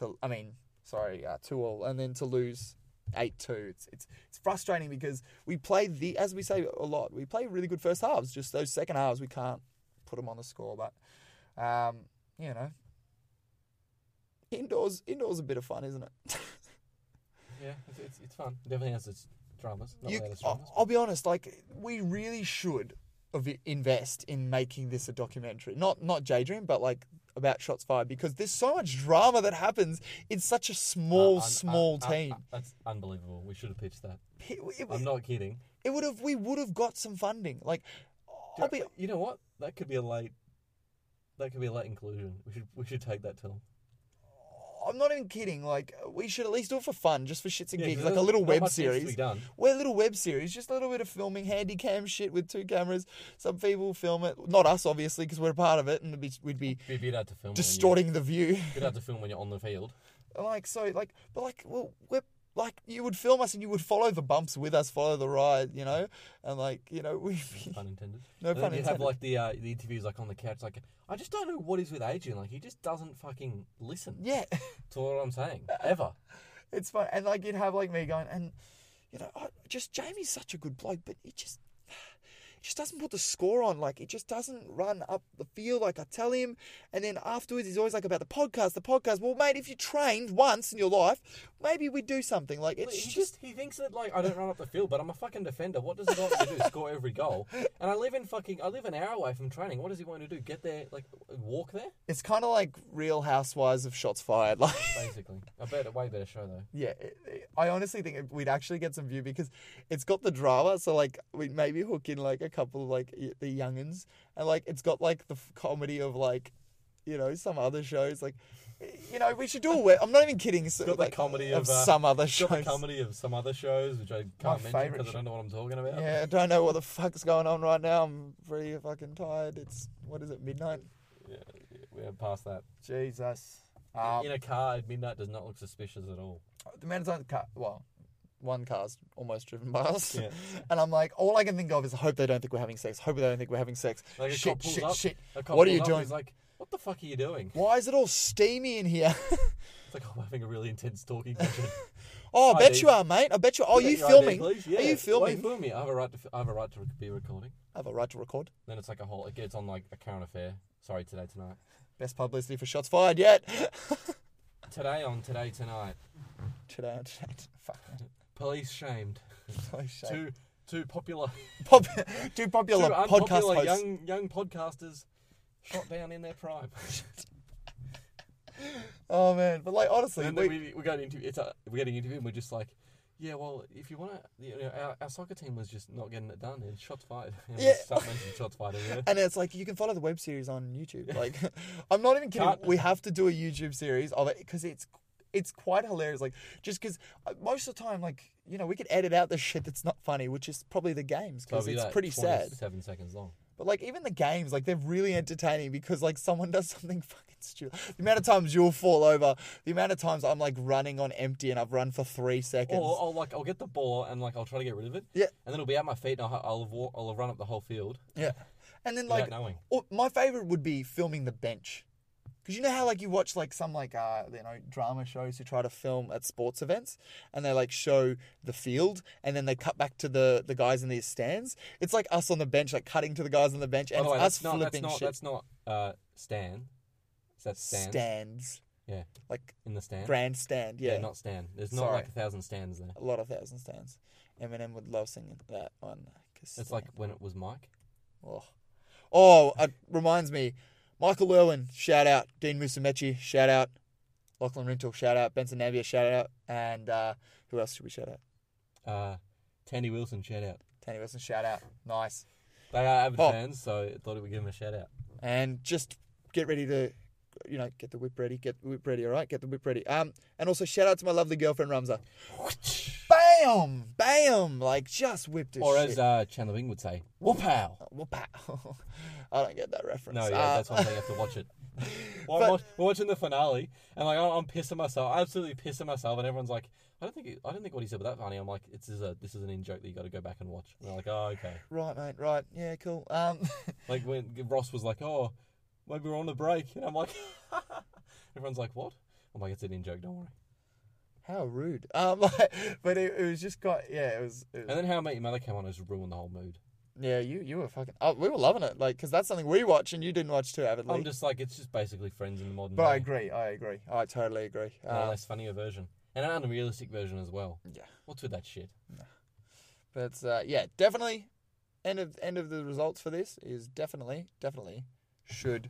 S2: 2-2, and then to lose 8-2. It's frustrating because we play as we say a lot. We play really good first halves. Just those second halves, we can't put them on the score. But you know, indoors a bit of fun, isn't it?
S1: Yeah, it's fun. It definitely has its dramas. Not without its dramas.
S2: I'll be honest. Like we really should invest in making this a documentary. Not J-Dream, but like about shots fired, because there's so much drama that happens in such a small team.
S1: That's unbelievable. We should have pitched that.
S2: It-
S1: I'm not kidding.
S2: we would have got some funding. Like,
S1: You know what? That could be a late inclusion. We should take that till.
S2: I'm not even kidding. Like, we should at least do it for fun, just for shits and
S1: Yeah,
S2: gigs,
S1: 'cause
S2: like a
S1: there's
S2: little
S1: not
S2: web
S1: much needs to be
S2: series.
S1: done.
S2: We're a little web series, just a little bit of filming, handy cam shit with 2 cameras. Some people film it, not us obviously, because we're a part of it, and we'd be
S1: It'd be hard to film.
S2: distorting the view.
S1: You'd have to film when you're on the field.
S2: We're like, you would film us and you would follow the bumps with us, follow the ride, you know, and we'd be
S1: Pun intended.
S2: no
S1: And
S2: pun
S1: then you'd
S2: intended.
S1: have like the interviews like on the couch. Like I just don't know what is with Adrian. Like he just doesn't fucking listen
S2: Yeah.
S1: to what I'm saying ever.
S2: It's fun, and like you'd have like me going, and you know, Jamie's such a good bloke, but he just doesn't put the score on. Like it just doesn't run up the field. Like I tell him, and then afterwards he's always like about the podcast. Well, mate, if you trained once in your life, maybe we'd do something. Like it's
S1: He thinks that like I don't run up the field, but I'm a fucking defender. What does he want me to do? Score every goal? And I live an hour away from training. What does he want me to do? Get there, like walk there?
S2: It's kind of like Real Housewives of Shots Fired. Like
S1: Basically, way better show though.
S2: yeah, I honestly think we'd actually get some view because it's got the drama. So like we'd maybe hook in like a couple of like the youngins, and like it's got like the comedy of like, you know, some other shows. Like, you know, we should do I'm not even kidding.
S1: It's got the comedy of
S2: some other
S1: It's got the
S2: shows.
S1: comedy of some other shows, which I can't mention
S2: favourite
S1: because I don't know what I'm talking about.
S2: Yeah, I don't know what the fuck's going on right now. I'm pretty fucking tired. It's what is it, midnight?
S1: Yeah, we're past that.
S2: Jesus.
S1: In a car at midnight does not look suspicious at all.
S2: The amount of times the car, one car's almost driven by us.
S1: Yeah.
S2: And I'm like, all I can think of is I hope they don't think we're having sex. Hope they don't think we're having sex.
S1: Like a
S2: shit,
S1: cop pulls
S2: shit,
S1: up,
S2: shit.
S1: a cop
S2: What are
S1: pulls
S2: you
S1: up,
S2: doing?
S1: He's like, what the fuck are you doing?
S2: Why is it all steamy in here?
S1: It's like, I'm having a really intense talking session.
S2: Oh, I bet
S1: ID.
S2: you are, mate. I bet you. Oh, are you
S1: Your
S2: filming?
S1: ID, please? Yeah.
S2: Are you
S1: Why are
S2: filming?
S1: you filming? I have a right to be recording.
S2: I have a right to record.
S1: Then it's like it gets on like a current affair. Sorry, Today Tonight.
S2: Best publicity for Shots Fired yet.
S1: Today on Today Tonight.
S2: Today. Fuck.
S1: Police shamed.
S2: So shame.
S1: Two popular
S2: Two popular
S1: two
S2: podcast
S1: unpopular
S2: hosts.
S1: young podcasters shot down in their prime.
S2: Oh man, but like honestly,
S1: And then we got into we're getting interviewed and we're just like, yeah, well, if you want to, you know, our soccer team was just not getting it done and shots fired. And
S2: Yeah.
S1: we start mentioning shots fired everywhere.
S2: and it's like you can follow the web series on YouTube. Like, I'm not even kidding.
S1: Can't-
S2: We have to do a YouTube series of it because it's quite hilarious. Like, just because most of the time, like, you know, we could edit out the shit that's not funny, which is probably the games
S1: So
S2: because
S1: it'll be
S2: it's
S1: like
S2: pretty sad.
S1: 7 seconds long.
S2: But like even the games, like they're really entertaining because like someone does something fucking stupid. The amount of times you'll fall over, the amount of times I'm like running on empty and I've run for 3 seconds.
S1: Or I'll get the ball and like I'll try to get rid of it.
S2: Yeah.
S1: And then it'll be at my feet and I'll have run up the whole field.
S2: Yeah. And then
S1: Without
S2: like,
S1: knowing.
S2: my favorite would be filming the bench. Because you know how like you watch like some like drama shows who try to film at sports events and they like show the field and then they cut back to the guys in these stands. It's like us on the bench, like cutting to the guys on the bench, and
S1: By the way,
S2: it's us flipping shit.
S1: That's not Stan. Is that Stan?
S2: Stands.
S1: Yeah.
S2: Like
S1: In the stand.
S2: grandstand. Yeah.
S1: Not Stan. There's not
S2: Sorry.
S1: like 1,000 stands there.
S2: A lot of 1,000 stands. Eminem would love singing that on.
S1: It's like when it was Mike.
S2: It reminds me. Michael Irwin, shout out. Dean Musamechi, shout out. Lachlan Rintle, shout out. Benson Navia, shout out. And who else should we shout out?
S1: Tandy Wilson, shout out.
S2: Tanny Wilson, shout out. Nice.
S1: They are avid fans, so I thought we'd give them a shout out.
S2: And just get ready to, get the whip ready. Get the whip ready, all right? Get the whip ready. And also shout out to my lovely girlfriend, Ramza. Bam! Bam! Like, just whipped it.
S1: Or as Chandler Bing would say, whoop-ow.
S2: Whoop-ow. I don't get that reference.
S1: No, yeah, that's one thing you have to watch it. We're watching the finale, and like I'm pissing myself, absolutely pissing myself, and everyone's like, I don't think what he said was that funny. I'm like, this is an in-joke that you got to go back and watch. And they're like, oh, okay.
S2: Right, mate. Right. Yeah, cool.
S1: Like when Ross was like, oh, maybe we're on the break, and I'm like, everyone's like, what? I'm like, it's an in-joke. Don't worry.
S2: How rude. But it was just it was.
S1: And then How I Met Your Mother came on and just ruined the whole mood.
S2: Yeah, you were fucking. Oh, we were loving it, like, because that's something we watch and you didn't watch too avidly.
S1: I'm just like, it's just basically Friends in the modern
S2: But
S1: day.
S2: I agree. I totally agree.
S1: A less funnier version. And an unrealistic version as well.
S2: Yeah.
S1: What's with that shit?
S2: But definitely. End of the results for this is definitely should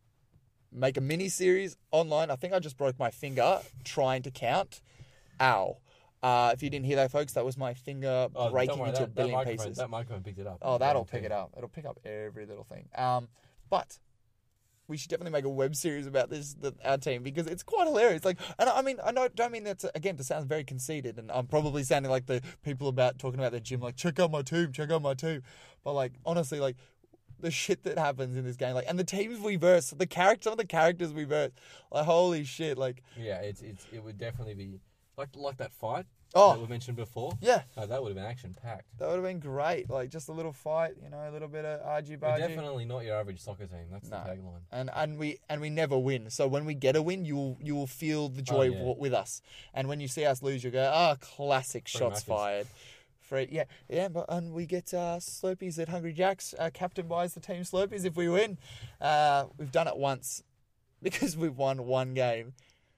S2: make a mini series online. I think I just broke my finger trying to count. Ow. If you didn't hear that, folks, that was my finger breaking into a billion pieces.
S1: That microphone picked it up.
S2: Oh, that'll pick it up. It'll pick up every little thing. But we should definitely make a web series about our team, because it's quite hilarious. Like, and I mean, don't mean that to sound very conceited, and I'm probably sounding like the people talking about their gym, like, check out my team. But like, honestly, like, the shit that happens in this game, like, and the teams we verse, some of the characters we verse, like, holy shit, like.
S1: Yeah, it would definitely be like that fight
S2: Oh.
S1: that we mentioned before.
S2: Yeah.
S1: That would have been action-packed.
S2: That would have been great. Like, just a little fight, a little bit of
S1: We're
S2: argy-bargy.
S1: definitely not your average soccer team. That's
S2: No.
S1: the tagline.
S2: And we never win. So when we get a win, you will feel the joy
S1: yeah.
S2: with us. And when you see us lose, you go, classic, shots
S1: Muckers.
S2: fired. And we get Slurpees at Hungry Jack's. Captain buys the team Slurpees if we win. We've done it once because we've won one game.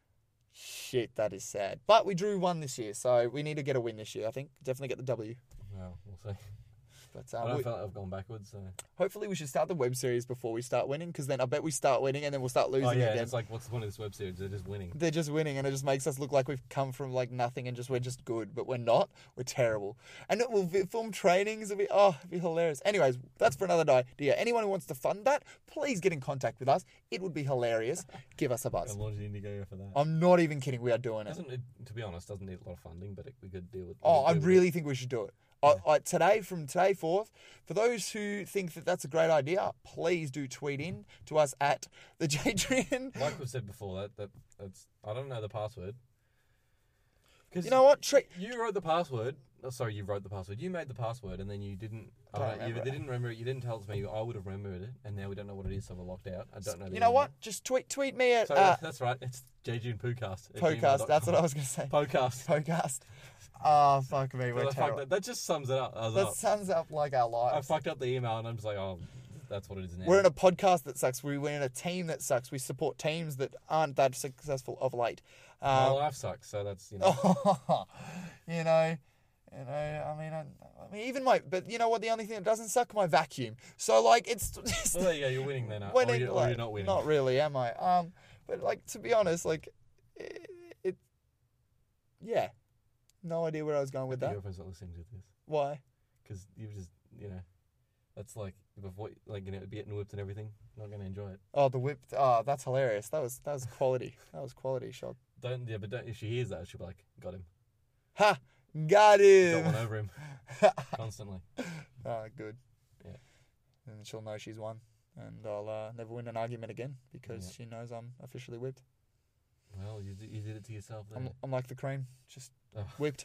S2: Shit, that is sad. But we drew one this year, so we need to get a win this year. I think definitely get the W.
S1: Well, we'll see.
S2: But
S1: I don't feel like I've gone backwards. So.
S2: hopefully we should start the web series before we start winning, because then I bet we start winning and then we'll start losing
S1: Oh yeah,
S2: again.
S1: it's like, what's the point of this web series? They're just winning.
S2: They're just winning, and it just makes us look like we've come from like nothing and we're just good, but we're not. We're terrible. And we'll film trainings. It'll be hilarious. Anyways, that's for another idea. Anyone who wants to fund that, please get in contact with us. It would be hilarious. Give us a buzz.
S1: And launch the Indigo for that.
S2: I'm not even kidding. We are doing it.
S1: To be honest, doesn't need a lot of funding, but we could deal with.
S2: I really think we should do it. From today forth, for those who think that that's a great idea, please do tweet in to us at the Jadrian.
S1: Like we said before, that's I don't know the password.
S2: You know what?
S1: You wrote the password. Oh, sorry, you wrote the password. You made the password, and then you didn't. You didn't remember it. You didn't tell it to me. I would have remembered it, and now we don't know what it is, so we're locked out. I don't know.
S2: You know what? Just tweet me at.
S1: So that's right. It's JG and Poocast.
S2: Podcast. That's what I was going to say.
S1: Podcast.
S2: Oh, fuck me. We're terrible.
S1: That just sums it up.
S2: That sums up like our lives.
S1: I fucked up the email, and I'm just like, oh, that's what it is now.
S2: We're in a podcast that sucks. We're in a team that sucks. We support teams that aren't that successful of late.
S1: My life sucks, so that's
S2: even but you know what? The only thing that doesn't suck, my vacuum. So like, it's just.
S1: Well, there you go. You're winning then, or you're not winning.
S2: Not really, am I? But like, to be honest, like, yeah, no idea where I was going with that.
S1: Your girlfriend's not listening to this.
S2: Why?
S1: Because you've just, that's like before, getting whipped and everything. Not going to enjoy it.
S2: Oh, the whip. Oh, that's hilarious. That was quality. That was quality shot.
S1: But if she hears that, she'll be like, got him.
S2: Ha! Got him!
S1: Got one over him. Constantly.
S2: Oh, good.
S1: Yeah.
S2: and she'll know she's won, and I'll never win an argument again because she knows I'm officially whipped.
S1: Well, you did it to yourself there.
S2: I'm like the cream, just
S1: Oh.
S2: whipped.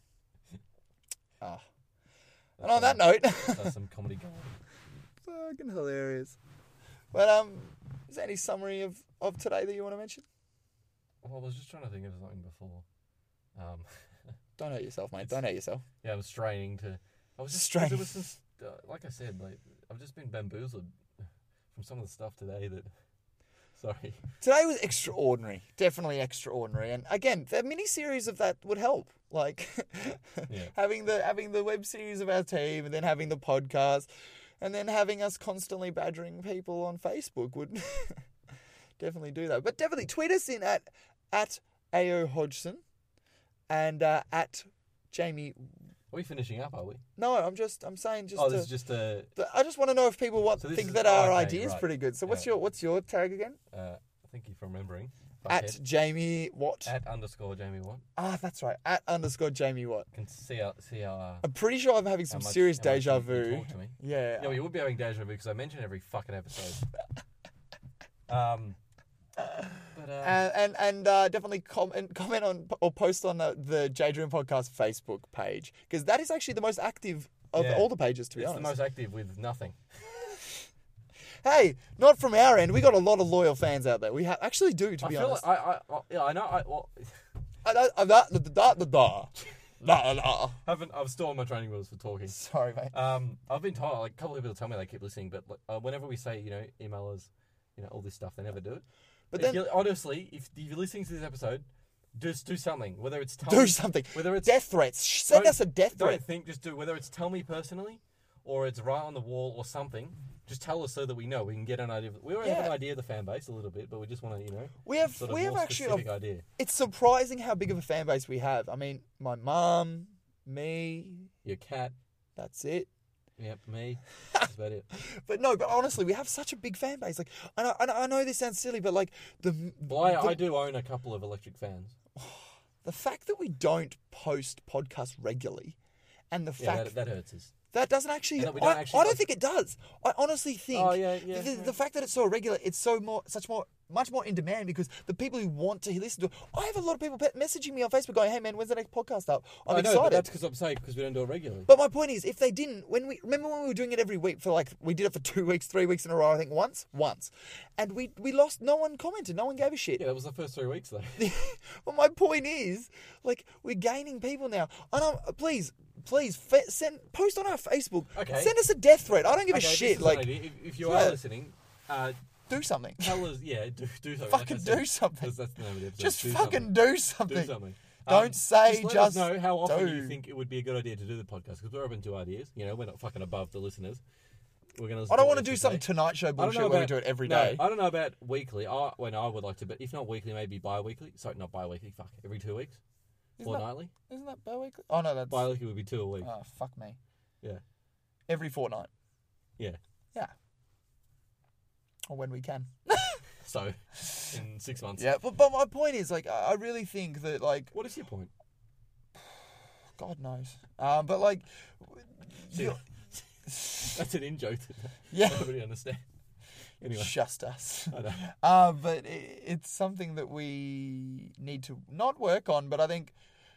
S2: And
S1: That's
S2: on that note,
S1: that's some comedy gold.
S2: fucking hilarious. But is there any summary of today that you want to mention?
S1: Well, I was just trying to think of something before.
S2: Don't hurt yourself, mate. Don't hurt yourself.
S1: Yeah, I was straining to. I was just
S2: Straining.
S1: It was just, like I said, like I've just been bamboozled from some of the stuff today that. Sorry.
S2: Today was extraordinary. Definitely extraordinary. And again, the mini-series of that would help. Like
S1: Yeah.
S2: having the web series of our team and then having the podcast and then having us constantly badgering people on Facebook would definitely do that. But definitely tweet us in at AO Hodgson and at Jamie.
S1: Are we finishing up? Are we?
S2: No, I'm saying just.
S1: Oh, this is just a.
S2: I just want to know if people
S1: So this
S2: think
S1: is-
S2: that our
S1: okay,
S2: idea is
S1: right.
S2: pretty good. So what's
S1: Yeah.
S2: your tag again?
S1: Thank you for remembering.
S2: At
S1: Fuckhead.
S2: Jamie Watt.
S1: @ Jamie Watt.
S2: That's right. @ Jamie Watt.
S1: Can see how.
S2: I'm pretty sure I'm having some serious
S1: how much
S2: deja
S1: you
S2: vu.
S1: talk to me.
S2: Yeah.
S1: Yeah, well, you would be having deja vu because I mention every fucking episode. But
S2: And definitely comment on or post on the J Dream Podcast Facebook page because that is actually the most active of
S1: Yeah.
S2: all the pages. To be
S1: it's
S2: honest,
S1: the most active with nothing.
S2: hey, not from our end. We got a lot of loyal fans out there. We actually do, to
S1: I
S2: be
S1: feel
S2: honest.
S1: like yeah, I know. Well, I've stolen my training wheels for talking.
S2: Sorry, mate.
S1: I've been told, like, a couple of people tell me they keep listening, but whenever we say, email us, all this stuff, they never do it.
S2: But
S1: If
S2: then
S1: honestly, if you're listening to this episode, just do something. Whether it's
S2: do something.
S1: whether it's
S2: Death threats. Send
S1: don't-
S2: us a death threat.
S1: Don't think, just do whether it's tell me personally, or it's write on the wall or something. Just tell us so that we know we can get an idea. We already have
S2: Yeah.
S1: an idea of the fan base a little bit, but we just want to,
S2: We have
S1: sort of
S2: we have
S1: more
S2: actually.
S1: specific idea.
S2: It's surprising how big of a fan base we have. I mean, my mum, me.
S1: Your cat,
S2: That's it.
S1: yep, me. That's about it.
S2: But honestly, we have such a big fan base. Like, I know this sounds silly, but like
S1: Well, I do own a couple of electric fans.
S2: the fact that we don't post podcasts regularly, and the
S1: Yeah,
S2: fact
S1: that hurts us.
S2: that doesn't actually,
S1: And that we don't actually,
S2: I don't
S1: like-
S2: think it does. I honestly think
S1: Oh, yeah.
S2: the fact that it's so irregular, it's much more in demand because the people who want to listen to it. I have a lot of people messaging me on Facebook going, "Hey man, when's the next podcast up?" I'm
S1: I know,
S2: excited.
S1: but that's because I'm saying because we don't do it regularly.
S2: But my point is, if they didn't, remember when we were doing it every week for we did it for 2 weeks, 3 weeks in a row, I think once, and we lost. No one commented, no one gave a shit.
S1: Yeah, that was the first 3 weeks though.
S2: But my point is, we're gaining people now. Please, post on our Facebook.
S1: Okay.
S2: Send us a death threat. I don't give a
S1: Okay, this
S2: shit.
S1: is an idea. If you
S2: yeah.
S1: are listening,
S2: Do something.
S1: tell us. Yeah, do something.
S2: Fucking
S1: like I said,
S2: do something.
S1: 'cause that's the name of the episode.
S2: Just
S1: do
S2: fucking
S1: something.
S2: do something.
S1: Do something.
S2: Don't say
S1: let
S2: just
S1: us know how often
S2: do.
S1: you think it would be a good idea to do the podcast because we're open to ideas. We're not fucking above the listeners. We're gonna.
S2: I don't want to do some Tonight Show
S1: I don't
S2: bullshit
S1: know
S2: where we
S1: about
S2: do it every
S1: no,
S2: day.
S1: I don't know about weekly. I would like to, but if not weekly, maybe bi-weekly. Sorry, not bi-weekly. Fuck, every 2 weeks.
S2: Isn't
S1: Fortnightly.
S2: that bi-weekly? Oh no, that's
S1: Bi-weekly would be 2 a week.
S2: oh fuck me.
S1: Yeah.
S2: Every fortnight.
S1: Yeah.
S2: Yeah. Or when we can.
S1: So, in 6 months.
S2: Yeah, but my point is, I really think that,
S1: What is your point?
S2: God knows. But
S1: See,
S2: you-
S1: that's an in-joke that
S2: yeah,
S1: nobody understands. Anyway,
S2: just us.
S1: I know.
S2: But it's something that we need to not work on. But I think,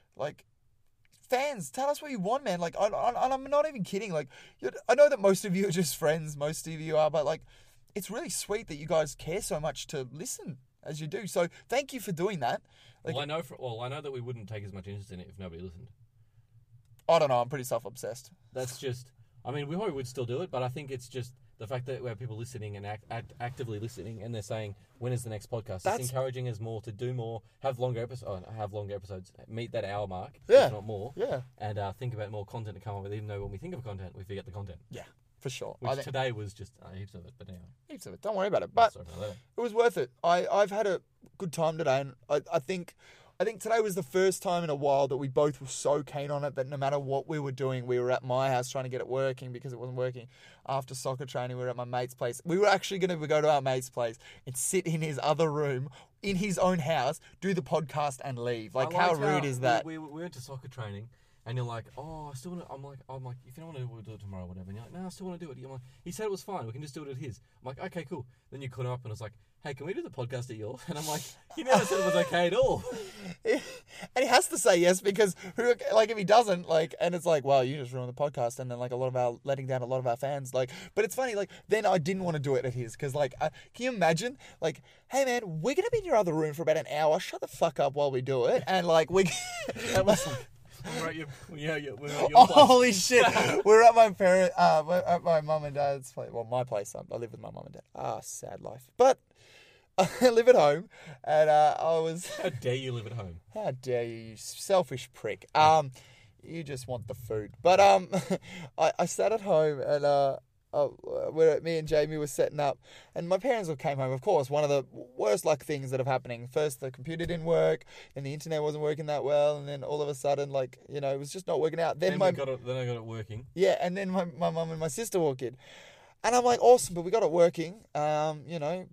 S2: fans, tell us what you want, man. I'm not even kidding. I know that most of you are just friends. Most of you are, but it's really sweet that you guys care so much to listen as you do. So thank you for doing that.
S1: Well, I know that we wouldn't take as much interest in it if nobody listened.
S2: I don't know. I'm pretty self-obsessed.
S1: That's just. I mean, we probably would still do it, but I think it's just the fact that we have people listening and actively listening, and they're saying, "When is the next podcast?"
S2: That's-
S1: It's encouraging us more to do more, have longer episodes, meet that hour mark,
S2: Yeah.
S1: if not more,
S2: Yeah.
S1: and think about more content to come up with. Even though when we think of content, we forget the content.
S2: Yeah, for sure.
S1: Which today was just heaps of it, but anyway.
S2: Heaps of it. Don't worry about it. But
S1: Sorry about that.
S2: it was worth it. I've had a good time today, and I think today was the first time in a while that we both were so keen on it that no matter what we were doing, we were at my house trying to get it working because it wasn't working. After soccer training, we were at my mate's place. We were actually going to go to our mate's place and sit in his other room, in his own house, do the podcast and leave.
S1: I
S2: How
S1: liked
S2: rude is that?
S1: We went to soccer training, and you're like, oh, I still want to. I'm like, if you don't want to do it, we'll do it tomorrow, or whatever. And you're like, no, I still want to do it. I'm like, he said it was fine. We can just do it at his. I'm like, okay, cool. Then you call him up and it's like, hey, can we do the podcast at yours? And I'm like, he never said it was okay at all.
S2: And he has to say yes because, like, if he doesn't, like, and it's like, well, you just ruined the podcast, and then like letting down a lot of our fans, like. But it's funny, like, then I didn't want to do it at his because, like, can you imagine, like, hey man, we're gonna be in your other room for about an hour. Shut the fuck up while we do it, and like we.
S1: That was like, we're at your place.
S2: Holy shit! We're at my at my mum and dad's place. Well, my place. I live with my mum and dad. Sad life. But I live at home, and I was.
S1: How dare you live at home?
S2: How dare you, you selfish prick! You just want the food. But I sat at home and where me and Jamie were setting up, and my parents all came home. Of course, one of the worst luck things that have happening. First, the computer didn't work, and the internet wasn't working that well, and then all of a sudden, like, you know, it was just not working out. Then
S1: I got it working.
S2: Yeah, and then my mum and my sister walk in, and I'm like, awesome, but we got it working. You know,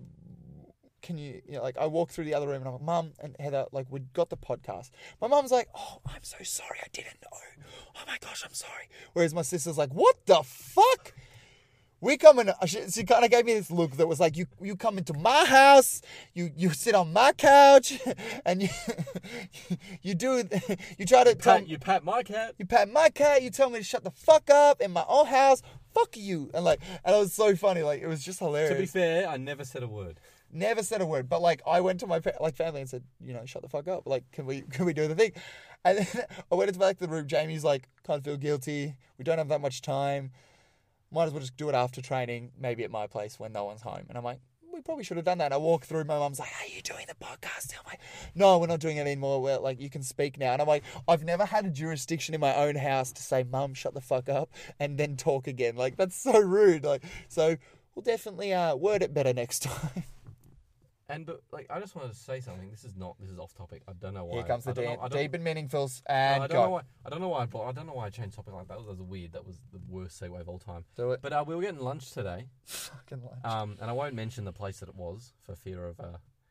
S2: can you know, like, I walk through the other room and I'm like, Mum and Heather, like, we got the podcast. My mum's like, oh, I'm so sorry, I didn't know. Oh my gosh, I'm sorry. Whereas my sister's like, what the fuck? We come in, she kind of gave me this look that was like, you come into my house, you sit on my couch, and you try to
S1: you pat my cat.
S2: You pat my cat, you tell me to shut the fuck up in my own house, fuck you. And it was so funny, like, it was just hilarious.
S1: To be fair, I never said a word.
S2: Never said a word, but like, I went to my family and said, you know, shut the fuck up. Like, can we do the thing? And then I went into back to the room. Jamie's like, can't feel guilty. We don't have that much time. Might as well just do it after training, maybe at my place when no one's home. And I'm like, we probably should have done that. And I walk through, my mum's like, are you doing the podcast? I'm like, no, we're not doing it anymore. We're like, you can speak now. And I'm like, I've never had a jurisdiction in my own house to say, Mum, shut the fuck up, and then talk again. Like, that's so rude. Like, so we'll definitely word it better next time.
S1: But like, I just wanted to say something. This is off topic. I don't know why.
S2: Here comes the deep and meaningfuls.
S1: I don't know why I changed topic like that. That was weird. That was the worst segue of all time.
S2: Do it.
S1: But we were getting lunch today.
S2: Fucking lunch.
S1: And I won't mention the place that it was for fear of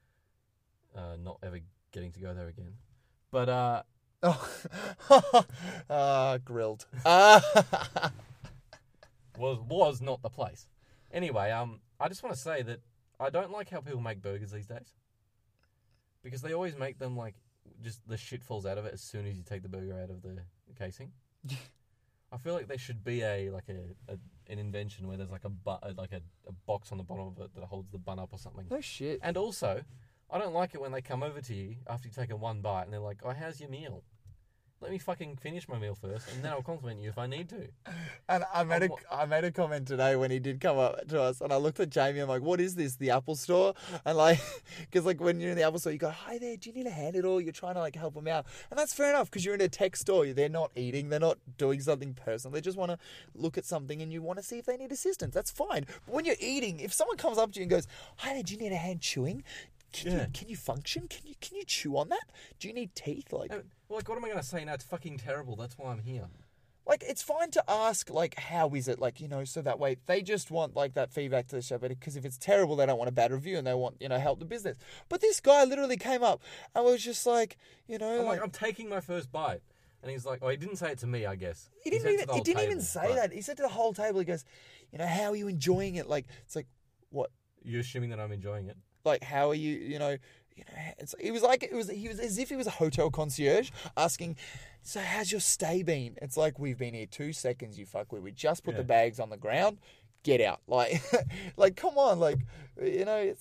S1: not ever getting to go there again. But
S2: grilled.
S1: was not the place. Anyway, I just want to say that I don't like how people make burgers these days. Because they always make them like, just the shit falls out of it as soon as you take the burger out of the casing. I feel like there should be an invention where there's like a box on the bottom of it that holds the bun up or something.
S2: No shit.
S1: And also, I don't like it when they come over to you after you've taken one bite and they're like, oh, how's your meal? Let me fucking finish my meal first, and then I'll compliment you if I need to.
S2: And I made a comment today when he did come up to us, and I looked at Jamie. I'm like, "What is this? The Apple Store?" And like, because like when you're in the Apple Store, you go, "Hi there, do you need a hand at all?" You're trying to like help them out, and that's fair enough because you're in a tech store. They're not eating, they're not doing something personal. They just want to look at something, and you want to see if they need assistance. That's fine. But when you're eating, if someone comes up to you and goes, "Hi there, do you need a hand chewing?" Can you function? Can you chew on that? Do you need teeth? Like,
S1: what am I going to say? No, it's fucking terrible. That's why I'm here.
S2: Like, it's fine to ask, like, how is it? Like, you know, so that way they just want, like, that feedback to the show. Because if it's terrible, they don't want a bad review and they want, you know, help the business. But this guy literally came up and was just like, you know,
S1: I'm taking my first bite. And he's like, oh, he didn't say it to me, I guess.
S2: He didn't even say that. He said to the whole table, he goes, you know, how are you enjoying it? Like, it's like, what?
S1: You're assuming that I'm enjoying it.
S2: Like, how are you, you know, he was as if he was a hotel concierge asking, so how's your stay been? It's like, we've been here 2 seconds, you fuckwit. We just put the bags on the ground. Get out. Like, like, come on. Like, you know,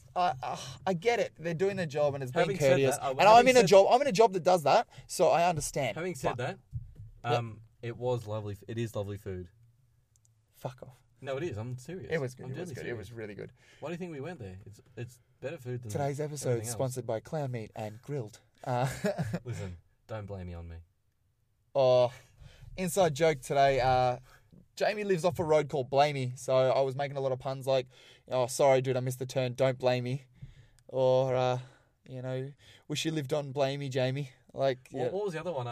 S2: I get it. They're doing their job and it's being courteous. And I'm in a job that does that. So I understand.
S1: Having said that, it was lovely. It is lovely food.
S2: Fuck off.
S1: No, it is. I'm serious.
S2: It was good. It was really good.
S1: Why do you think we went there? It's better food than
S2: today's episode is sponsored by Clown Meat and Grilled.
S1: Listen, don't blame me on me.
S2: Oh, inside joke today. Jamie lives off a road called Blamey, so I was making a lot of puns like, "Oh, sorry, dude, I missed the turn. Don't blame me," or you know, "Wish you lived on Blamey, Jamie." Like, yeah.
S1: What was the other one?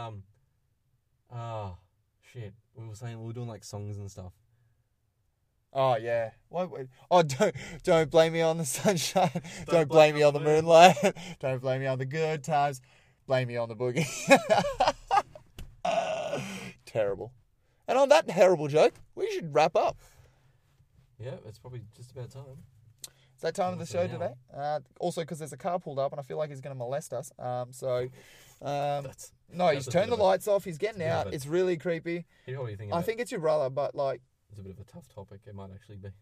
S1: Shit. We were doing like songs and stuff.
S2: Oh yeah. What? Oh, don't blame me on the sunshine. Don't blame me on the moonlight. Don't blame me on the good times. Blame me on the boogie. terrible. And on that terrible joke, we should wrap up.
S1: Yeah, it's probably just about time.
S2: It's that time of the
S1: Almost
S2: show
S1: an
S2: today. Also, because there's a car pulled up and I feel like he's going to molest us. No,
S1: That's
S2: he's
S1: a
S2: turned
S1: bit
S2: the
S1: of a-
S2: lights off. He's getting
S1: a bit of
S2: out.
S1: a-
S2: It's really creepy.
S1: You know what you think?
S2: I think it's your brother, but like,
S1: it's a bit of a tough topic. It might actually be.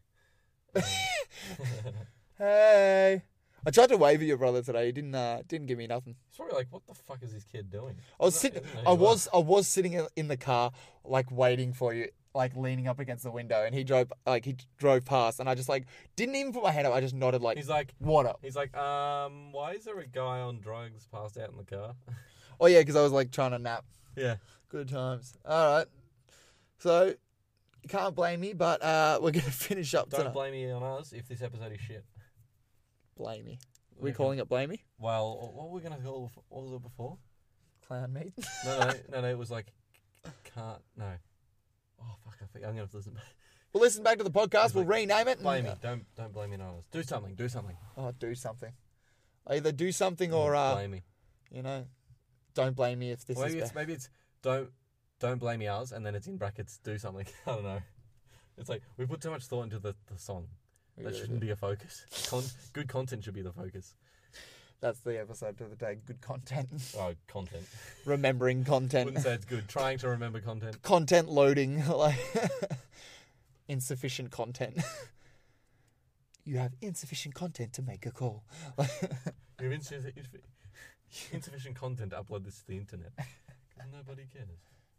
S2: hey. I tried to wave at your brother today. He didn't give me nothing.
S1: It's probably like, what the fuck is this kid doing?
S2: I was
S1: He
S2: sitting.
S1: doesn't know
S2: I
S1: who you are.
S2: was sitting in the car, like waiting for you, like leaning up against the window, and he drove past, and I just like didn't even put my hand up. I just nodded like,
S1: He's like,
S2: "What up?"
S1: why is there a guy on drugs passed out in the car?
S2: Oh yeah, because I was like trying to nap.
S1: Yeah.
S2: Good times. All right. So you can't blame me, but we're gonna finish up
S1: Don't
S2: tonight.
S1: blame me on us if this episode is shit.
S2: Blame me. We calling it blame me?
S1: Well, what were we going to call what was it before?
S2: Clown meat.
S1: No, it was like, can't, no. Oh, fuck, I think I'm going to have to listen.
S2: We'll listen back to the podcast.
S1: It's
S2: We'll
S1: like,
S2: rename it.
S1: Blame me. Don't blame me on us. Do something.
S2: Oh, do something. Either do something or
S1: blame me.
S2: don't blame me if this
S1: Well,
S2: is
S1: maybe it's don't blame me ours, and then it's in brackets, do something. I don't know. It's like, we put too much thought into the song. That shouldn't be a focus. Good content should be the focus.
S2: That's the episode of the day. Good content.
S1: Oh, content.
S2: Remembering content.
S1: Wouldn't say it's good. Trying to remember content.
S2: Content loading. Like insufficient content. You have insufficient content to make a call.
S1: You have insufficient content to upload this to the internet. 'Cause nobody cares.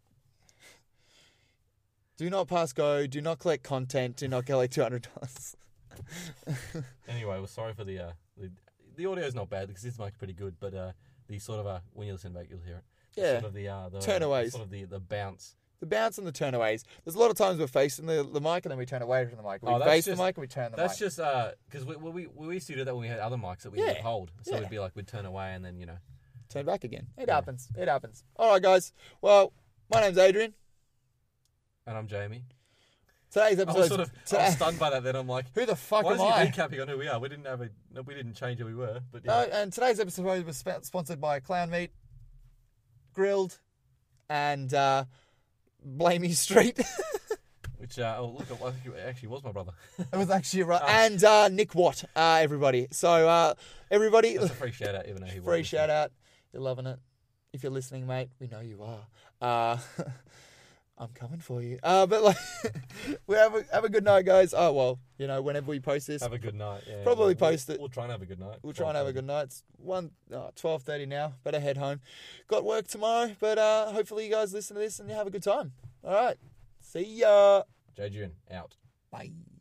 S2: Do not pass go. Do not collect content. Do not collect $200.
S1: Anyway, well, sorry for the audio's not bad because this mic's pretty good, but the sort of when you listen back, you'll hear it.
S2: Yeah.
S1: Sort of the
S2: Turnaways.
S1: Sort of the bounce.
S2: The bounce and the turnaways. There's a lot of times we're facing the mic and then we turn away from the mic. We
S1: Oh, that's
S2: face
S1: just-
S2: the mic and we turn the mic.
S1: That's just because we used to do that when we had other mics that we would hold. So
S2: Yeah.
S1: we'd be like, we'd turn away and then
S2: Turn back again. It
S1: Yeah.
S2: happens. It happens. All right, guys. Well, my name's Adrian.
S1: And I'm Jamie.
S2: Today's
S1: I
S2: episode.
S1: was stunned by that. Then I'm like,
S2: Who the fuck
S1: why
S2: am
S1: is he
S2: I?
S1: recapping on who we are? We didn't change who we were. But
S2: No,
S1: yeah.
S2: and today's episode was sponsored by Clown Meat, Grilled, and Blamey Street.
S1: Which look, I think it actually was my brother.
S2: It was actually right. And Nick Watt, everybody. So everybody,
S1: That's a free shout out, even though he
S2: free
S1: wasn't.
S2: shout out. You're loving it. If you're listening, mate, we know you are. I'm coming for you. But like, we have a good night, guys. Oh well, whenever we post this,
S1: Have a good night. Yeah,
S2: Probably post it.
S1: We'll try and have a good night.
S2: we'll try and have a good night. It's 12:30 now. Better head home. Got work tomorrow, but hopefully you guys listen to this and you have a good time. All right. See ya.
S1: Jay June out.
S2: Bye.